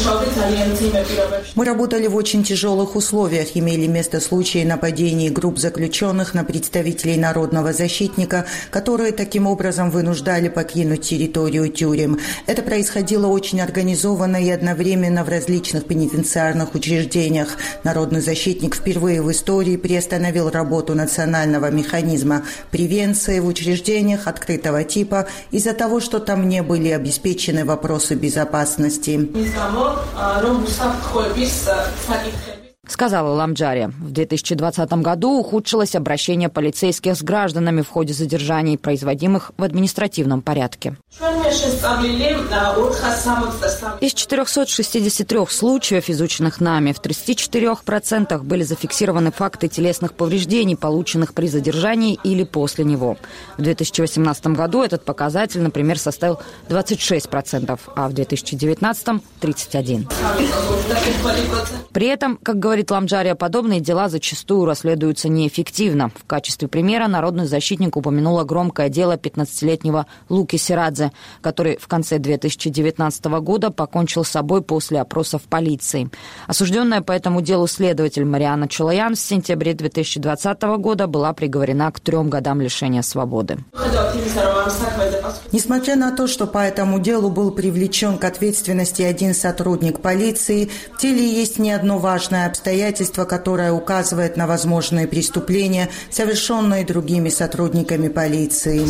Мы работали в очень тяжелых условиях. Имели место случаи нападений групп заключенных на представителей народного защитника, которые таким образом вынуждали покинуть территорию тюрем. Это происходило очень организованно и одновременно в различных пенитенциарных учреждениях. Народный защитник впервые в истории приостановил работу национального механизма превенции в учреждениях открытого типа из-за того, что там не были обеспечены вопросы безопасности. Сказала Ламджария. В две тысячи двадцатом году ухудшилось обращение полицейских с гражданами в ходе задержаний, производимых в административном порядке. Из четырехсот шестидесяти трёх случаев, изученных нами, в тридцати четырёх процентах были зафиксированы факты телесных повреждений, полученных при задержании или после него. В две тысячи восемнадцатом году этот показатель, например, составил двадцать шесть процентов, а в две тысячи девятнадцатом – тридцать один процент. При этом, как говорит Говорит Ламджария, подобные дела зачастую расследуются неэффективно. В качестве примера народный защитник упомянула громкое дело пятнадцатилетнего Луки Сирадзе, который в конце две тысячи девятнадцатого года покончил с собой после опросов полиции. Осужденная по этому делу следователь Мариана Чолоян в сентябре две тысячи двадцатого года была приговорена к трем годам лишения свободы. Несмотря на то, что по этому делу был привлечен к ответственности один сотрудник полиции, в деле есть не одно важное обстоятельство, обстоятельство, которое указывает на возможные преступления, совершенные другими сотрудниками полиции.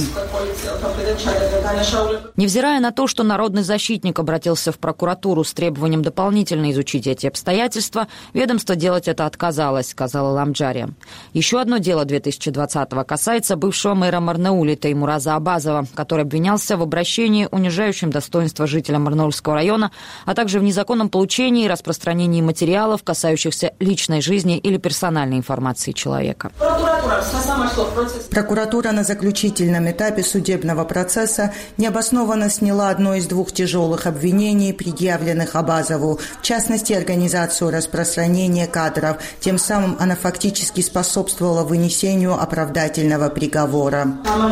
Невзирая на то, что народный защитник обратился в прокуратуру с требованием дополнительно изучить эти обстоятельства, ведомство делать это отказалось, сказала Ламджария. Еще одно дело две тысячи двадцатого касается бывшего мэра Марнаули Теймураза Абазова, который обвинялся в обращении, унижающем достоинство жителя Марнаульского района, а также в незаконном получении и распространении материалов, касающихся личной жизни или персональной информации человека. Прокуратура на заключительном этапе судебного процесса необоснованно сняла одно из двух тяжелых обвинений, предъявленных Абазову, в частности, организацию распространения кадров. Тем самым она фактически способствовала вынесению оправдательного приговора.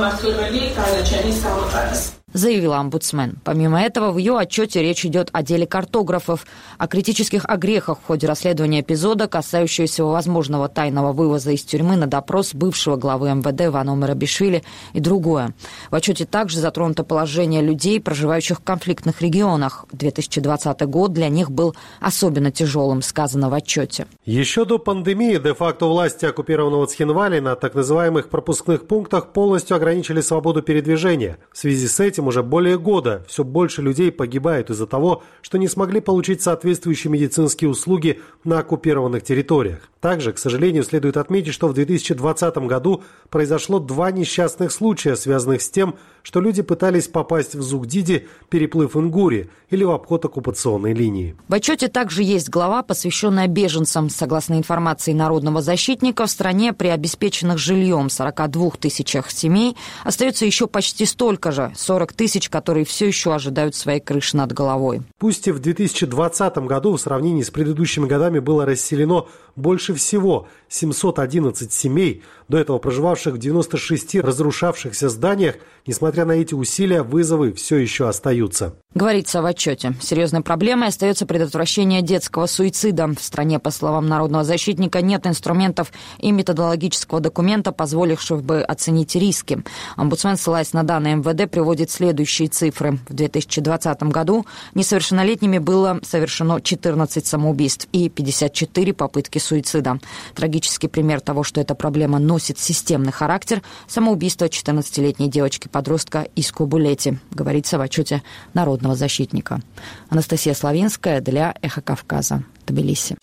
Заявила омбудсмен. Помимо этого, в ее отчете речь идет о деле картографов, о критических огрехах в ходе расследования эпизода, касающегося возможного тайного вывоза из тюрьмы на допрос бывшего главы эм вэ дэ Вано Мерабишвили и другое. В отчете также затронуто положение людей, проживающих в конфликтных регионах. две тысячи двадцатый год для них был особенно тяжелым, сказано в отчете. Еще до пандемии де-факто власти оккупированного Цхинвали на так называемых пропускных пунктах полностью ограничили свободу передвижения. В связи с этим уже более года все больше людей погибают из-за того, что не смогли получить соответствующие медицинские услуги на оккупированных территориях. Также, к сожалению, следует отметить, что в две тысячи двадцатом году произошло два несчастных случая, связанных с тем, что люди пытались попасть в Зугдиди, переплыв Ингури, или в обход оккупационной линии. В отчете также есть глава, посвященная беженцам. Согласно информации народного защитника, в стране при обеспеченных жильем сорока двух тысячах семей остается еще почти столько же – сорок тысяч, которые все еще ожидают своей крыши над головой. Пусть и в две тысячи двадцатом году в сравнении с предыдущими годами было расселено больше всего – семьсот одиннадцать семей, до этого проживавших в девяноста шести разрушавшихся зданиях. Несмотря на эти усилия, вызовы все еще остаются. Говорится в отчете. Серьезной проблемой остается предотвращение детского суицида. В стране, по словам народного защитника, нет инструментов и методологического документа, позволившего бы оценить риски. Омбудсмен, ссылаясь на данные эм вэ дэ, приводит следующие цифры. В две тысячи двадцатом году несовершеннолетними было совершено четырнадцать самоубийств и пятьдесят четыре попытки суицида. Трагический пример того, что эта проблема носит системный характер – самоубийство четырнадцатилетней девочки-подростка из Кобулети, говорится в отчете народного защитника. Анастасия Славинская для «Эхо Кавказа», Тбилиси.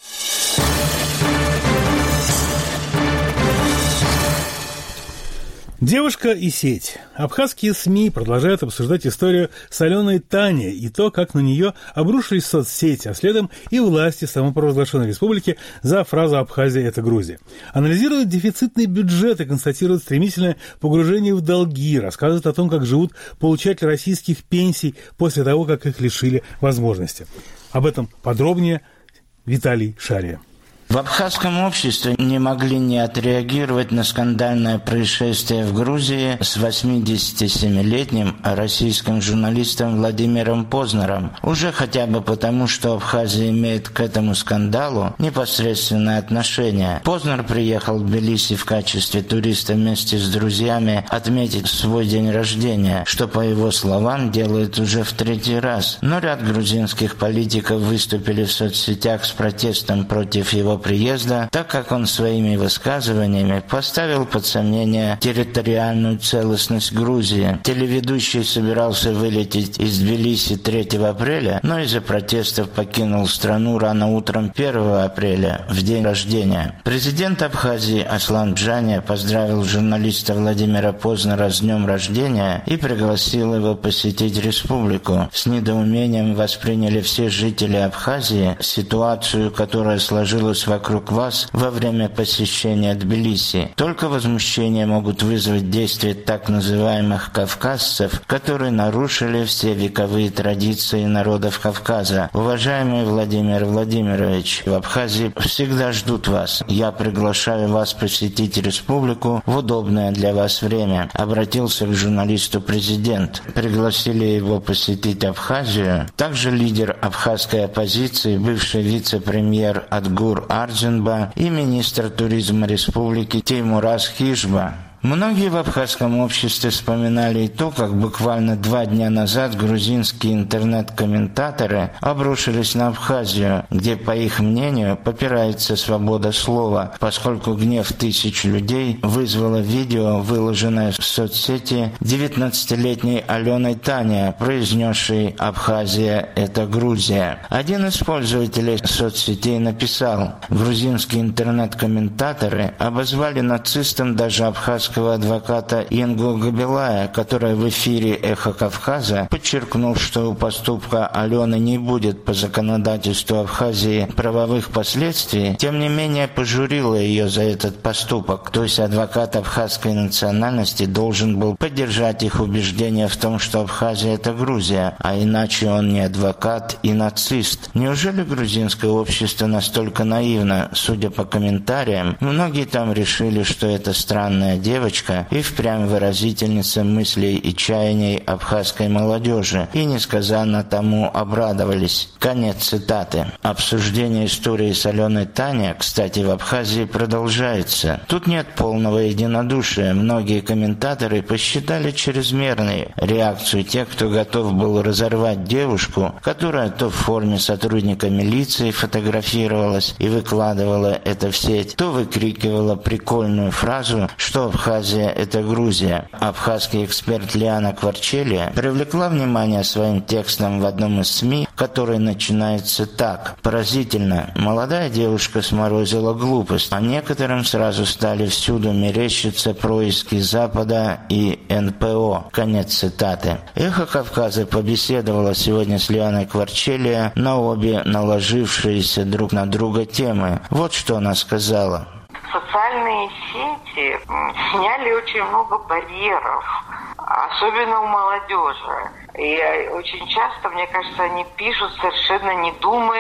Девушка и сеть. Абхазские СМИ продолжают обсуждать историю с Аленой Таней и то, как на нее обрушились соцсети, а следом и власти самопровозглашенной республики за фразу «Абхазия – это Грузия». Анализируют дефицитный бюджет и констатируют стремительное погружение в долги, рассказывают о том, как живут получатели российских пенсий после того, как их лишили возможности. Об этом подробнее Виталий Шария. В абхазском обществе не могли не отреагировать на скандальное происшествие в Грузии с восьмидесятисемилетним российским журналистом Владимиром Познером. Уже хотя бы потому, что Абхазия имеет к этому скандалу непосредственное отношение. Познер приехал в Тбилиси в качестве туриста вместе с друзьями отметить свой день рождения, что, по его словам, делает уже в третий раз. Но ряд грузинских политиков выступили в соцсетях с протестом против его приезда, так как он своими высказываниями поставил под сомнение территориальную целостность Грузии. Телеведущий собирался вылететь из Тбилиси третьего апреля, но из-за протестов покинул страну рано утром первого апреля, в день рождения. Президент Абхазии Аслан Джаня поздравил журналиста Владимира Познера с днем рождения и пригласил его посетить республику. С недоумением восприняли все жители Абхазии ситуацию, которая сложилась вокруг вас во время посещения Тбилиси. Только возмущение могут вызвать действия так называемых кавказцев, которые нарушили все вековые традиции народов Кавказа. Уважаемый Владимир Владимирович, в Абхазии всегда ждут вас. Я приглашаю вас посетить республику в удобное для вас время. Обратился к журналисту президент. Пригласили его посетить Абхазию. Также лидер абхазской оппозиции, бывший вице-премьер Адгур Арджинба и министр туризма республики Теймураз Хижба. Многие в абхазском обществе вспоминали и то, как буквально два дня назад грузинские интернет-комментаторы обрушились на Абхазию, где, по их мнению, попирается свобода слова, поскольку гнев тысяч людей вызвало видео, выложенное в соцсети девятнадцатилетней Аленой Таня, произнесшей «Абхазия – это Грузия». Один из пользователей соцсетей написал: «Грузинские интернет-комментаторы обозвали нацистом даже абхазского адвоката Ингу Габилая, которая в эфире «Эхо Кавказа», подчеркнув, что у поступка Алены не будет по законодательству Абхазии правовых последствий, тем не менее пожурила ее за этот поступок. То есть адвокат абхазской национальности должен был поддержать их убеждение в том, что Абхазия – это Грузия, а иначе он не адвокат и нацист. Неужели грузинское общество настолько наивно? Судя по комментариям, многие там решили, что это странная девочка, девочка и впрямь выразительница мыслей и чаяний абхазской молодежи, и несказанно тому обрадовались». Конец цитаты. Обсуждение истории с Аленой Таней, кстати, в Абхазии продолжается. Тут нет полного единодушия. Многие комментаторы посчитали чрезмерной реакцию тех, кто готов был разорвать девушку, которая то в форме сотрудника милиции фотографировалась и выкладывала это в сеть, то выкрикивала прикольную фразу, что Абхазия Абхазия – это Грузия. Абхазский эксперт Лиана Кварчелия привлекла внимание своим текстом в одном из СМИ, который начинается так: «Поразительно, молодая девушка сморозила глупость, а некоторым сразу стали всюду мерещиться происки Запада и эн пэ о». Конец цитаты. «Эхо Кавказа» побеседовала сегодня с Лианой Кварчелия на обе наложившиеся друг на друга темы. Вот что она сказала. Социальные сети сняли очень много барьеров, особенно у молодежи. И очень часто, мне кажется, они пишут совершенно не думая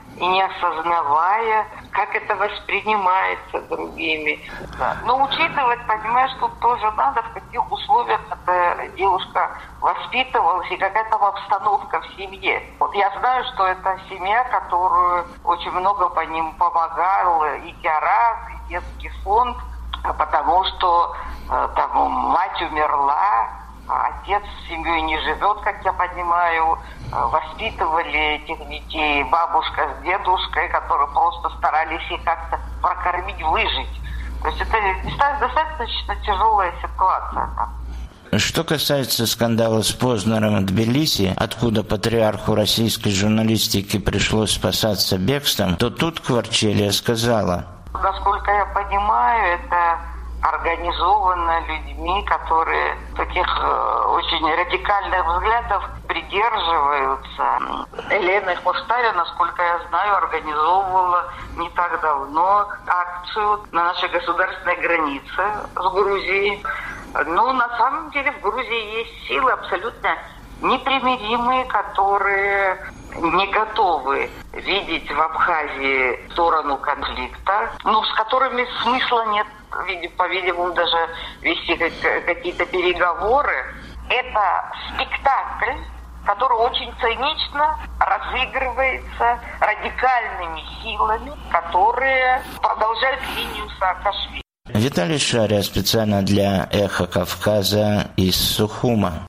и не осознавая, как это воспринимается другими. Но учитывать, понимаешь, тут тоже надо, в каких условиях эта девушка воспитывалась и какая там обстановка в семье. Вот я знаю, что это семья, которую очень много по ним помогал и Киарас, и детский фонд, потому что там мать умерла, отец с семьей не живет, как я понимаю, воспитывали этих детей бабушка с дедушкой, которые просто старались их как-то прокормить, выжить. То есть это достаточно тяжелая ситуация там. Что касается скандала с Познером в Тбилиси, откуда патриарху российской журналистики пришлось спасаться бегством, то тут Кварчелия сказала: насколько я понимаю, это организовано людьми, которые таких э, очень радикальных взглядов придерживаются. Елена Хмурстаева, насколько я знаю, организовывала не так давно акцию на нашей государственной границе с Грузией. Но на самом деле в Грузии есть силы абсолютно непримиримые, которые не готовы видеть в Абхазии сторону конфликта, но с которыми смысла нет, по-видимому, даже вести какие-то переговоры. Это спектакль, который очень цинично разыгрывается радикальными силами, которые продолжают линию Саакашвили. Виталий Шария специально для «Эхо Кавказа» из Сухума.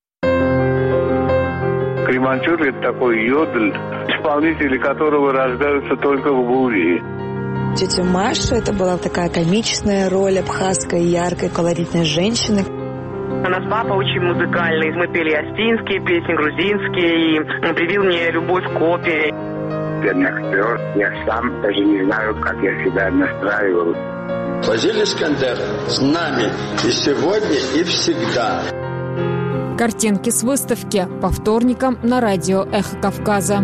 Креманчур – это такой йодль, исполнители которого рождаются только в Грузии. Тетя Маша – это была такая комичная роль абхазской, яркой, колоритной женщины. У нас папа очень музыкальный. Мы пели астинские песни, грузинские, и он привил мне любовь к опере. Актер, я сам даже не знаю, как я себя настраивал. Фазиль Искандер с нами и сегодня, и всегда. Картинки с выставки по вторникам на радио «Эхо Кавказа».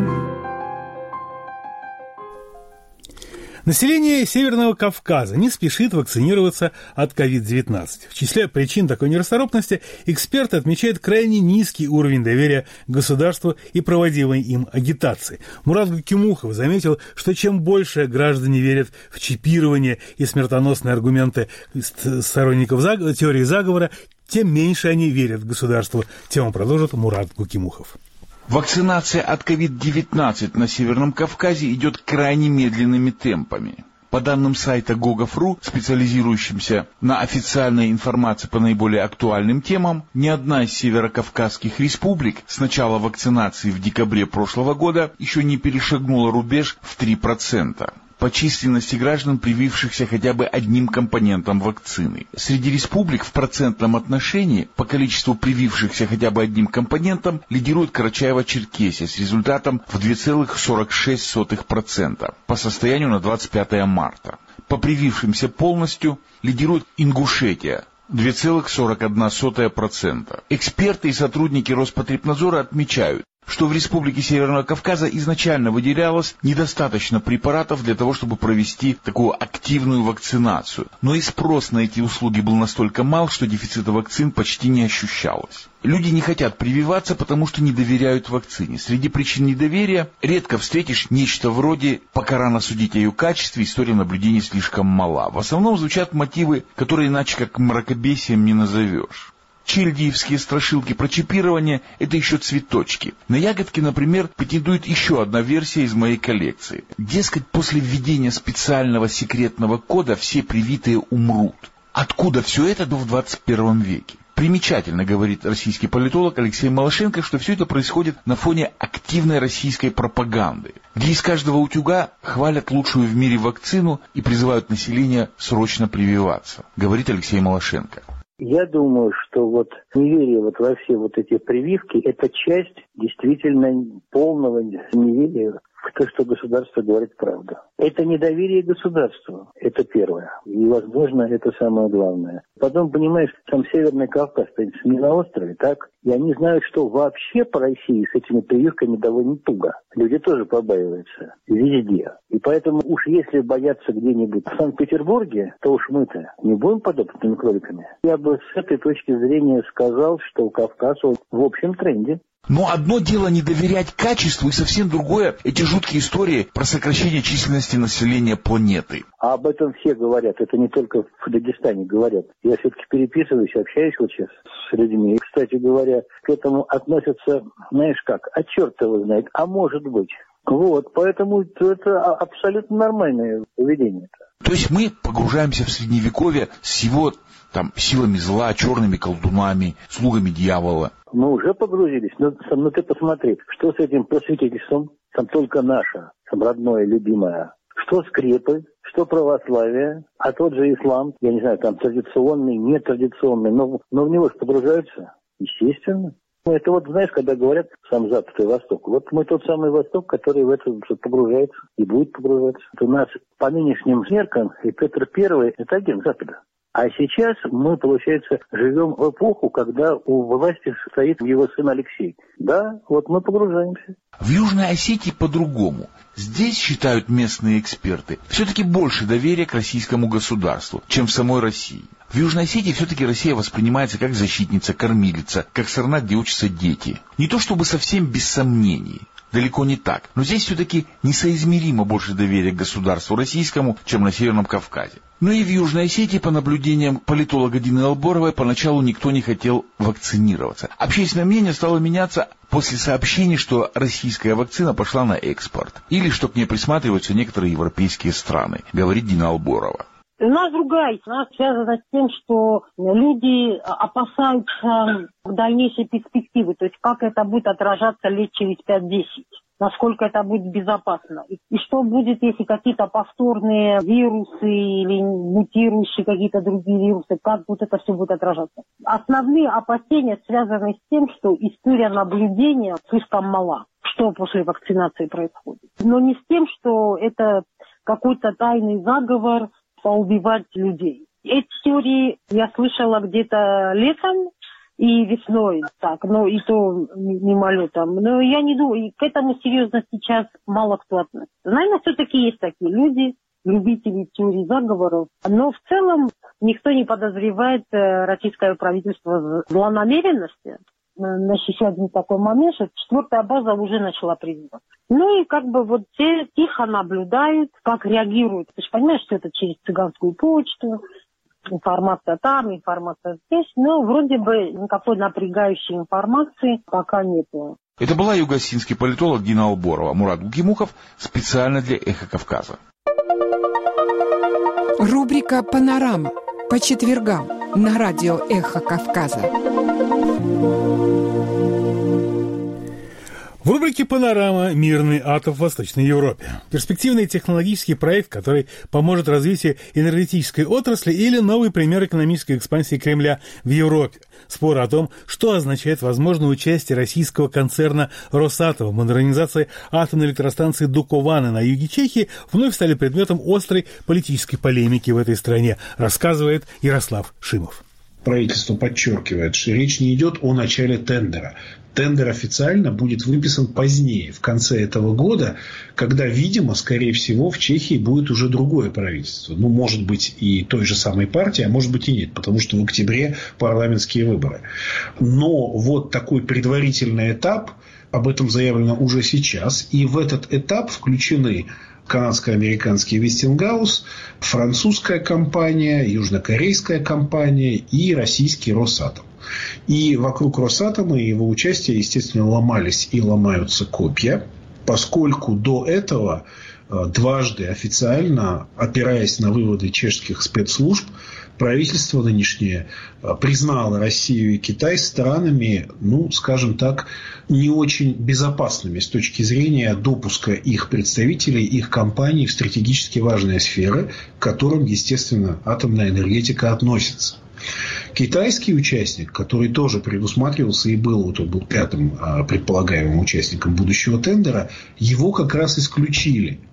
Население Северного Кавказа не спешит вакцинироваться от ковид девятнадцать. В числе причин такой нерасторопности эксперты отмечают крайне низкий уровень доверия к государству и проводимой им агитации. Мурат Гукимухов заметил, что чем больше граждане верят в чипирование и смертоносные аргументы сторонников заговора, теории заговора, тем меньше они верят государству. Тему продолжит Мурат Гукимухов. Вакцинация от ковид девятнадцать на Северном Кавказе идет крайне медленными темпами. По данным сайта гогов точка ру, специализирующимся на официальной информации по наиболее актуальным темам, ни одна из северокавказских республик с начала вакцинации в декабре прошлого года еще не перешагнула рубеж в три процента. По численности граждан, привившихся хотя бы одним компонентом вакцины. Среди республик в процентном отношении по количеству привившихся хотя бы одним компонентом лидирует Карачаево-Черкесия с результатом в два целых сорок шесть сотых процента по состоянию на двадцать пятое марта. По привившимся полностью лидирует Ингушетия два целых сорок одна сотая процента. Эксперты и сотрудники Роспотребнадзора отмечают, что в Республике Северного Кавказа изначально выделялось недостаточно препаратов для того, чтобы провести такую активную вакцинацию. Но и спрос на эти услуги был настолько мал, что дефицита вакцин почти не ощущалось. Люди не хотят прививаться, потому что не доверяют вакцине. Среди причин недоверия редко встретишь нечто вроде «пока рано судить о ее качестве, история наблюдений слишком мала». В основном звучат мотивы, которые иначе как мракобесием не назовешь. Чильдиевские страшилки про чипирование – это еще цветочки. На ягодке, например, претендует еще одна версия из моей коллекции. Дескать, после введения специального секретного кода все привитые умрут. Откуда все это в двадцать первом веке? Примечательно, говорит российский политолог Алексей Малашенко, что все это происходит на фоне активной российской пропаганды, где из каждого утюга хвалят лучшую в мире вакцину и призывают население срочно прививаться, говорит Алексей Малашенко. Я думаю, что вот неверие вот во все вот эти прививки – это часть действительно полного неверия в то, что государство говорит правду. Это недоверие государству, это первое. И, возможно, это самое главное. Потом, понимаешь, сам Северный Кавказ, в принципе, не на острове, так? И они знают, что вообще по России с этими прививками довольно туго. Люди тоже побаиваются везде. И поэтому уж если бояться где-нибудь в Санкт-Петербурге, то уж мы-то не будем подопытными кроликами. Я бы с этой точки зрения сказал, что Кавказ в общем тренде. Но одно дело не доверять качеству, и совсем другое эти жуткие истории про сокращение численности населения планеты. А об этом все говорят, это не только в Дагестане говорят. Я все-таки переписываюсь, общаюсь вот сейчас с людьми. И, кстати говоря, к этому относятся, знаешь как, а черт его знает, а может быть. Вот, поэтому это абсолютно нормальное поведение. То есть мы погружаемся в Средневековье с его там силами зла, черными колдунами, слугами дьявола. Мы уже погрузились, но, но ты посмотри, что с этим просветительством, там только наше, там родное, любимое. Что скрепы, что православие, а тот же ислам, я не знаю, там традиционный, нетрадиционный, но, но в него же погружаются, естественно. Это вот, знаешь, когда говорят сам Запад и Восток, вот мы тот самый Восток, который в это погружается и будет погружаться. У нас по нынешним меркам и Петр Первый – это агент Запада. А сейчас мы, получается, живем в эпоху, когда у власти стоит его сын Алексей. Да, вот мы погружаемся. В Южной Осетии по-другому. Здесь, считают местные эксперты, все-таки больше доверия к российскому государству, чем в самой России. В Южной Осетии все-таки Россия воспринимается как защитница, кормилица, как страна, где учатся дети. Не то чтобы совсем без сомнений. Далеко не так. Но здесь все-таки несоизмеримо больше доверия к государству российскому, чем на Северном Кавказе. Но и в Южной Осетии, по наблюдениям политолога Дины Алборовой, поначалу никто не хотел вакцинироваться. Общественное мнение стало меняться после сообщений, что российская вакцина пошла на экспорт. Или что к ней присматриваются некоторые европейские страны, говорит Дина Алборова. У нас другая, у нас связано с тем, что люди опасаются дальнейшей перспективы, то есть как это будет отражаться лет через пять-десять, насколько это будет безопасно. И что будет, если какие-то повторные вирусы или мутирующие какие-то другие вирусы, как вот это все будет отражаться. Основные опасения связаны с тем, что история наблюдения слишком мала, что после вакцинации происходит. Но не с тем, что это какой-то тайный заговор, поубивать людей. Эти теории я слышала где-то летом и весной, так, но и то мимолетом. Но я не думаю, и к этому серьезно сейчас мало кто относится. Наверное, все-таки есть такие люди, любители теорий заговоров, но в целом никто не подозревает российское правительство в злонамеренности. Значит, еще один такой момент, что четвертая база уже начала призывать. Ну и как бы вот все тихо наблюдают, как реагируют. Ты же понимаешь, что это через цыганскую почту, информация там, информация здесь. Но вроде бы никакой напрягающей информации пока нету. Это была югосинский политолог Дина Алборова. Мурат Гукимухов специально для «Эхо Кавказа». Рубрика «Панорама» по четвергам на радио «Эхо Кавказа». В рубрике «Панорама. Мирный атом в Восточной Европе». Перспективный технологический проект, который поможет развитию энергетической отрасли, или новый пример экономической экспансии Кремля в Европе. Спор о том, что означает возможное участие российского концерна «Росатом» в модернизации атомной электростанции Дукованы на юге Чехии, вновь стали предметом острой политической полемики в этой стране, рассказывает Ярослав Шимов. Правительство подчеркивает, что речь не идет о начале тендера. Тендер официально будет выписан позднее, в конце этого года, когда, видимо, скорее всего, в Чехии будет уже другое правительство. Ну, может быть, и той же самой партии, а может быть и нет, потому что в октябре парламентские выборы. Но вот такой предварительный этап, об этом заявлено уже сейчас, и в этот этап включены канадско-американский Westinghouse, французская компания, южнокорейская компания и российский Росатом. И вокруг Росатома и его участия, естественно, ломались и ломаются копья, поскольку до этого дважды официально, опираясь на выводы чешских спецслужб, правительство нынешнее признало Россию и Китай странами, ну, скажем так, не очень безопасными с точки зрения допуска их представителей, их компаний в стратегически важные сферы, к которым, естественно, атомная энергетика относится. Китайский участник, который тоже предусматривался и был, вот он был пятым предполагаемым участником будущего тендера, его как раз исключили.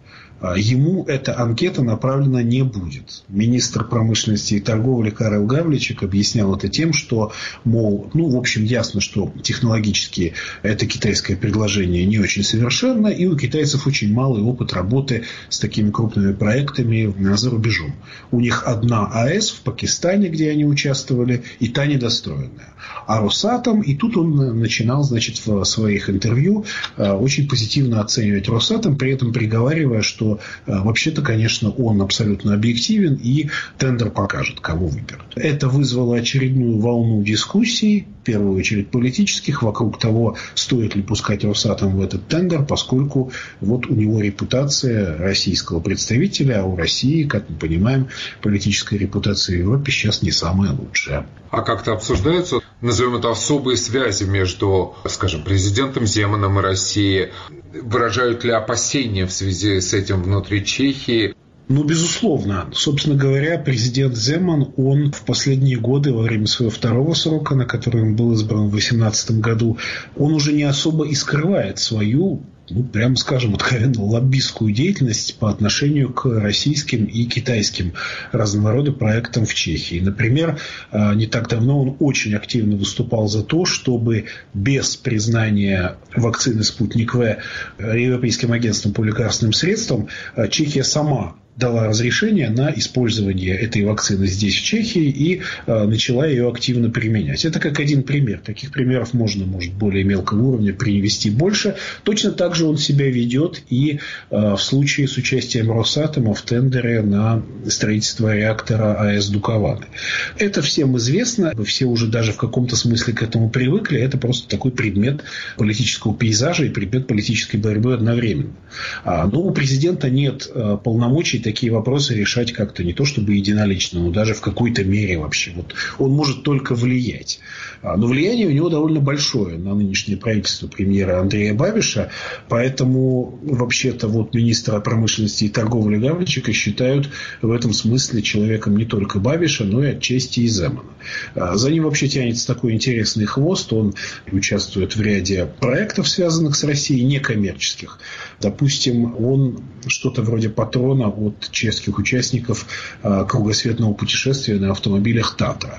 ему эта анкета направлена не будет. Министр промышленности и торговли Карел Гавличек объяснял это тем, что, мол, ну, в общем, ясно, что технологически это китайское предложение не очень совершенно, и у китайцев очень малый опыт работы с такими крупными проектами за рубежом. У них одна АЭС в Пакистане, где они участвовали, и та недостроенная. А Росатом, и тут он начинал, значит, в своих интервью очень позитивно оценивать Росатом, при этом приговаривая, что вообще-то, конечно, он абсолютно объективен, и тендер покажет, кого выберут. Это вызвало очередную волну дискуссий, в первую очередь политических, вокруг того, стоит ли пускать Росатом в этот тендер, поскольку вот у него репутация российского представителя, а у России, как мы понимаем, политическая репутация в Европе сейчас не самая лучшая. А как-то обсуждаются, назовем это, особые связи между, скажем, президентом Земаном и Россией? Выражают ли опасения в связи с этим внутри Чехии? Ну, безусловно. Собственно говоря, президент Земан, он в последние годы, во время своего второго срока, на который он был избран в две тысячи восемнадцатом году, он уже не особо и скрывает свою, ну, прямо скажем, откровенно лоббистскую деятельность по отношению к российским и китайским разного рода проектам в Чехии. Например, не так давно он очень активно выступал за то, чтобы без признания вакцины «Спутник В» Европейским агентством по лекарственным средствам Чехия сама дала разрешение на использование этой вакцины здесь, в Чехии, и э, начала ее активно применять. Это как один пример. Таких примеров можно, может, более мелкого уровня привести больше. Точно так же он себя ведет и э, в случае с участием Росатома в тендере на строительство реактора АЭС Дукованы. Это всем известно. Все уже даже в каком-то смысле к этому привыкли. Это просто такой предмет политического пейзажа и предмет политической борьбы одновременно. А, но у президента нет э, полномочий такие вопросы решать как-то не то чтобы единолично, но даже в какой-то мере вообще. Вот он может только влиять. Но влияние у него довольно большое на нынешнее правительство премьера Андрея Бабиша. Поэтому вообще-то вот министра промышленности и торговли Гавличека считают в этом смысле человеком не только Бабиша, но и отчасти и Земана. За ним вообще тянется такой интересный хвост. Он участвует в ряде проектов, связанных с Россией, некоммерческих. Допустим, он что-то вроде патрона от чешских участников э, кругосветного путешествия на автомобилях «Татра».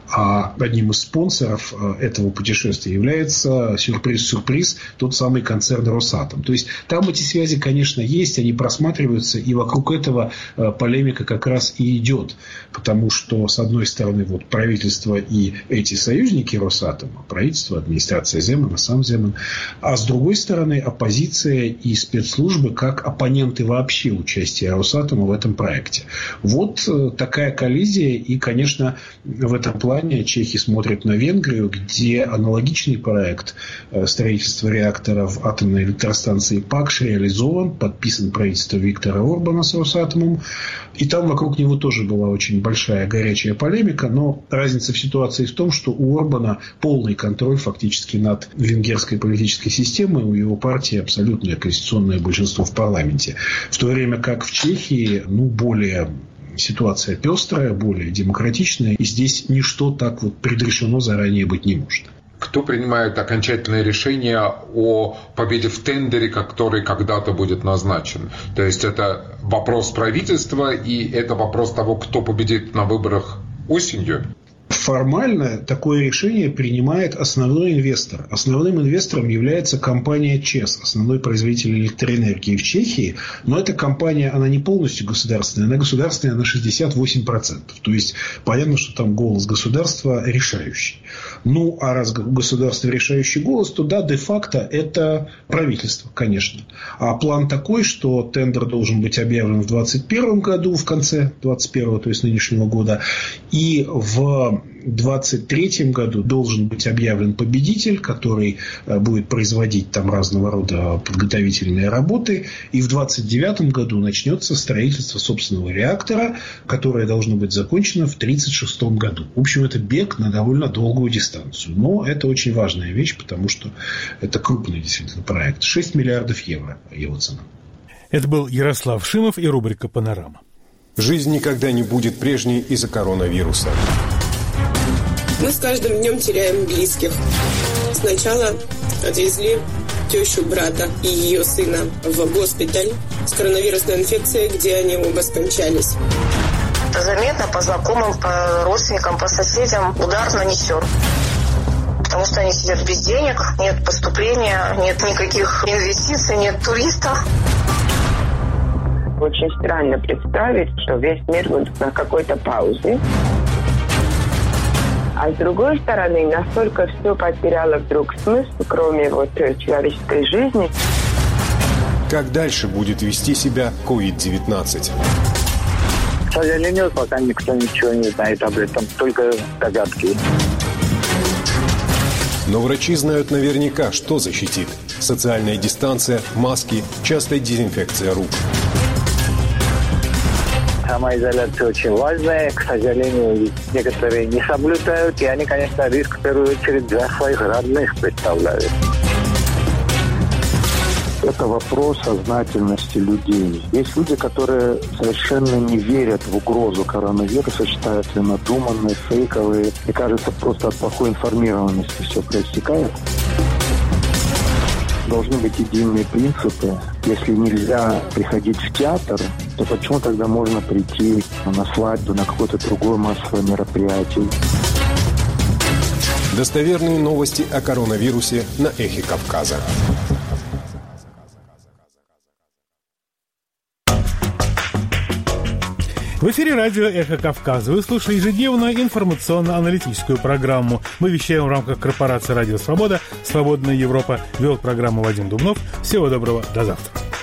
А одним из спонсоров э, этого путешествия является сюрприз-сюрприз, тот самый концерн «Росатом». То есть там эти связи, конечно, есть, они просматриваются, и вокруг этого э, полемика как раз и идет. Потому что, с одной стороны, вот правительство и эти союзники «Росатома», правительство, администрация Земана, сам Земан, а с другой стороны, оппозиция и спецслужбы как оппоненты вообще участия «Росатома» в этом проекте. Вот такая коллизия. И, конечно, в этом плане чехи смотрят на Венгрию, где аналогичный проект строительства реактора в атомной электростанции Пакш реализован, подписан правительство Виктора Орбана с Росатомом. И там вокруг него тоже была очень большая горячая полемика. Но разница в ситуации в том, что у Орбана полный контроль фактически над венгерской политической системой. У его партии абсолютное конституционное большинство в парламенте. В то время как в Чехии ну, более ситуация пестрая, более демократичная. И здесь ничто так вот предрешено заранее быть не может. Кто принимает окончательное решение о победе в тендере, который когда-то будет назначен? То есть это вопрос правительства и это вопрос того, кто победит на выборах осенью? Формально такое решение принимает основной инвестор. Основным инвестором является компания ЧЭС, основной производитель электроэнергии в Чехии. Но эта компания, она не полностью государственная, она государственная на шестьдесят восемь процентов. То есть понятно, что там голос государства решающий. Ну, а раз у государства решающий голос, то да, де-факто это правительство, конечно. А план такой, что тендер должен быть объявлен в двадцать первом году, в конце двадцать первого, то есть нынешнего года. И в двадцать третьем году должен быть объявлен победитель, который будет производить там разного рода подготовительные работы. И в двадцать девятом году начнется строительство собственного реактора, которое должно быть закончено в тридцать шестом году. В общем, это бег на довольно долгую дистанцию. Но это очень важная вещь, потому что это крупный действительно проект. шесть миллиардов евро его цена. Это был Ярослав Шимов и рубрика «Панорама». Жизнь никогда не будет прежней из-за коронавируса. Мы с каждым днем теряем близких. Сначала отвезли тещу брата и ее сына в госпиталь с коронавирусной инфекцией, где они оба скончались. Заметно по знакомым, по родственникам, по соседям удар нанесен. Потому что они сидят без денег, нет поступления, нет никаких инвестиций, нет туристов. Очень странно представить, что весь мир будет на какой-то паузе. А с другой стороны, настолько все потеряло вдруг смысл, кроме вот человеческой жизни. Как дальше будет вести себя ковид девятнадцать? К сожалению, пока никто ничего не знает об этом, только догадки. Но врачи знают наверняка, что защитит. Социальная дистанция, маски, частая дезинфекция рук. Самоизоляция очень важная. К сожалению, некоторые не соблюдают. И они, конечно, риск в первую очередь для своих родных представляют. Это вопрос сознательности людей. Есть люди, которые совершенно не верят в угрозу коронавируса, считают ее надуманной, фейковой. Мне кажется, просто от плохой информированности все проистекает. Должны быть единые принципы. Если нельзя приходить в театр, то почему тогда можно прийти на свадьбу, на какое-то другое массовое мероприятие? Достоверные новости о коронавирусе на Эхе Кавказа. В эфире радио «Эхо Кавказа». Вы слушаете ежедневную информационно-аналитическую программу. Мы вещаем в рамках корпорации «Радио Свобода». «Свободная Европа». Вел программу Вадим Дубнов. Всего доброго. До завтра.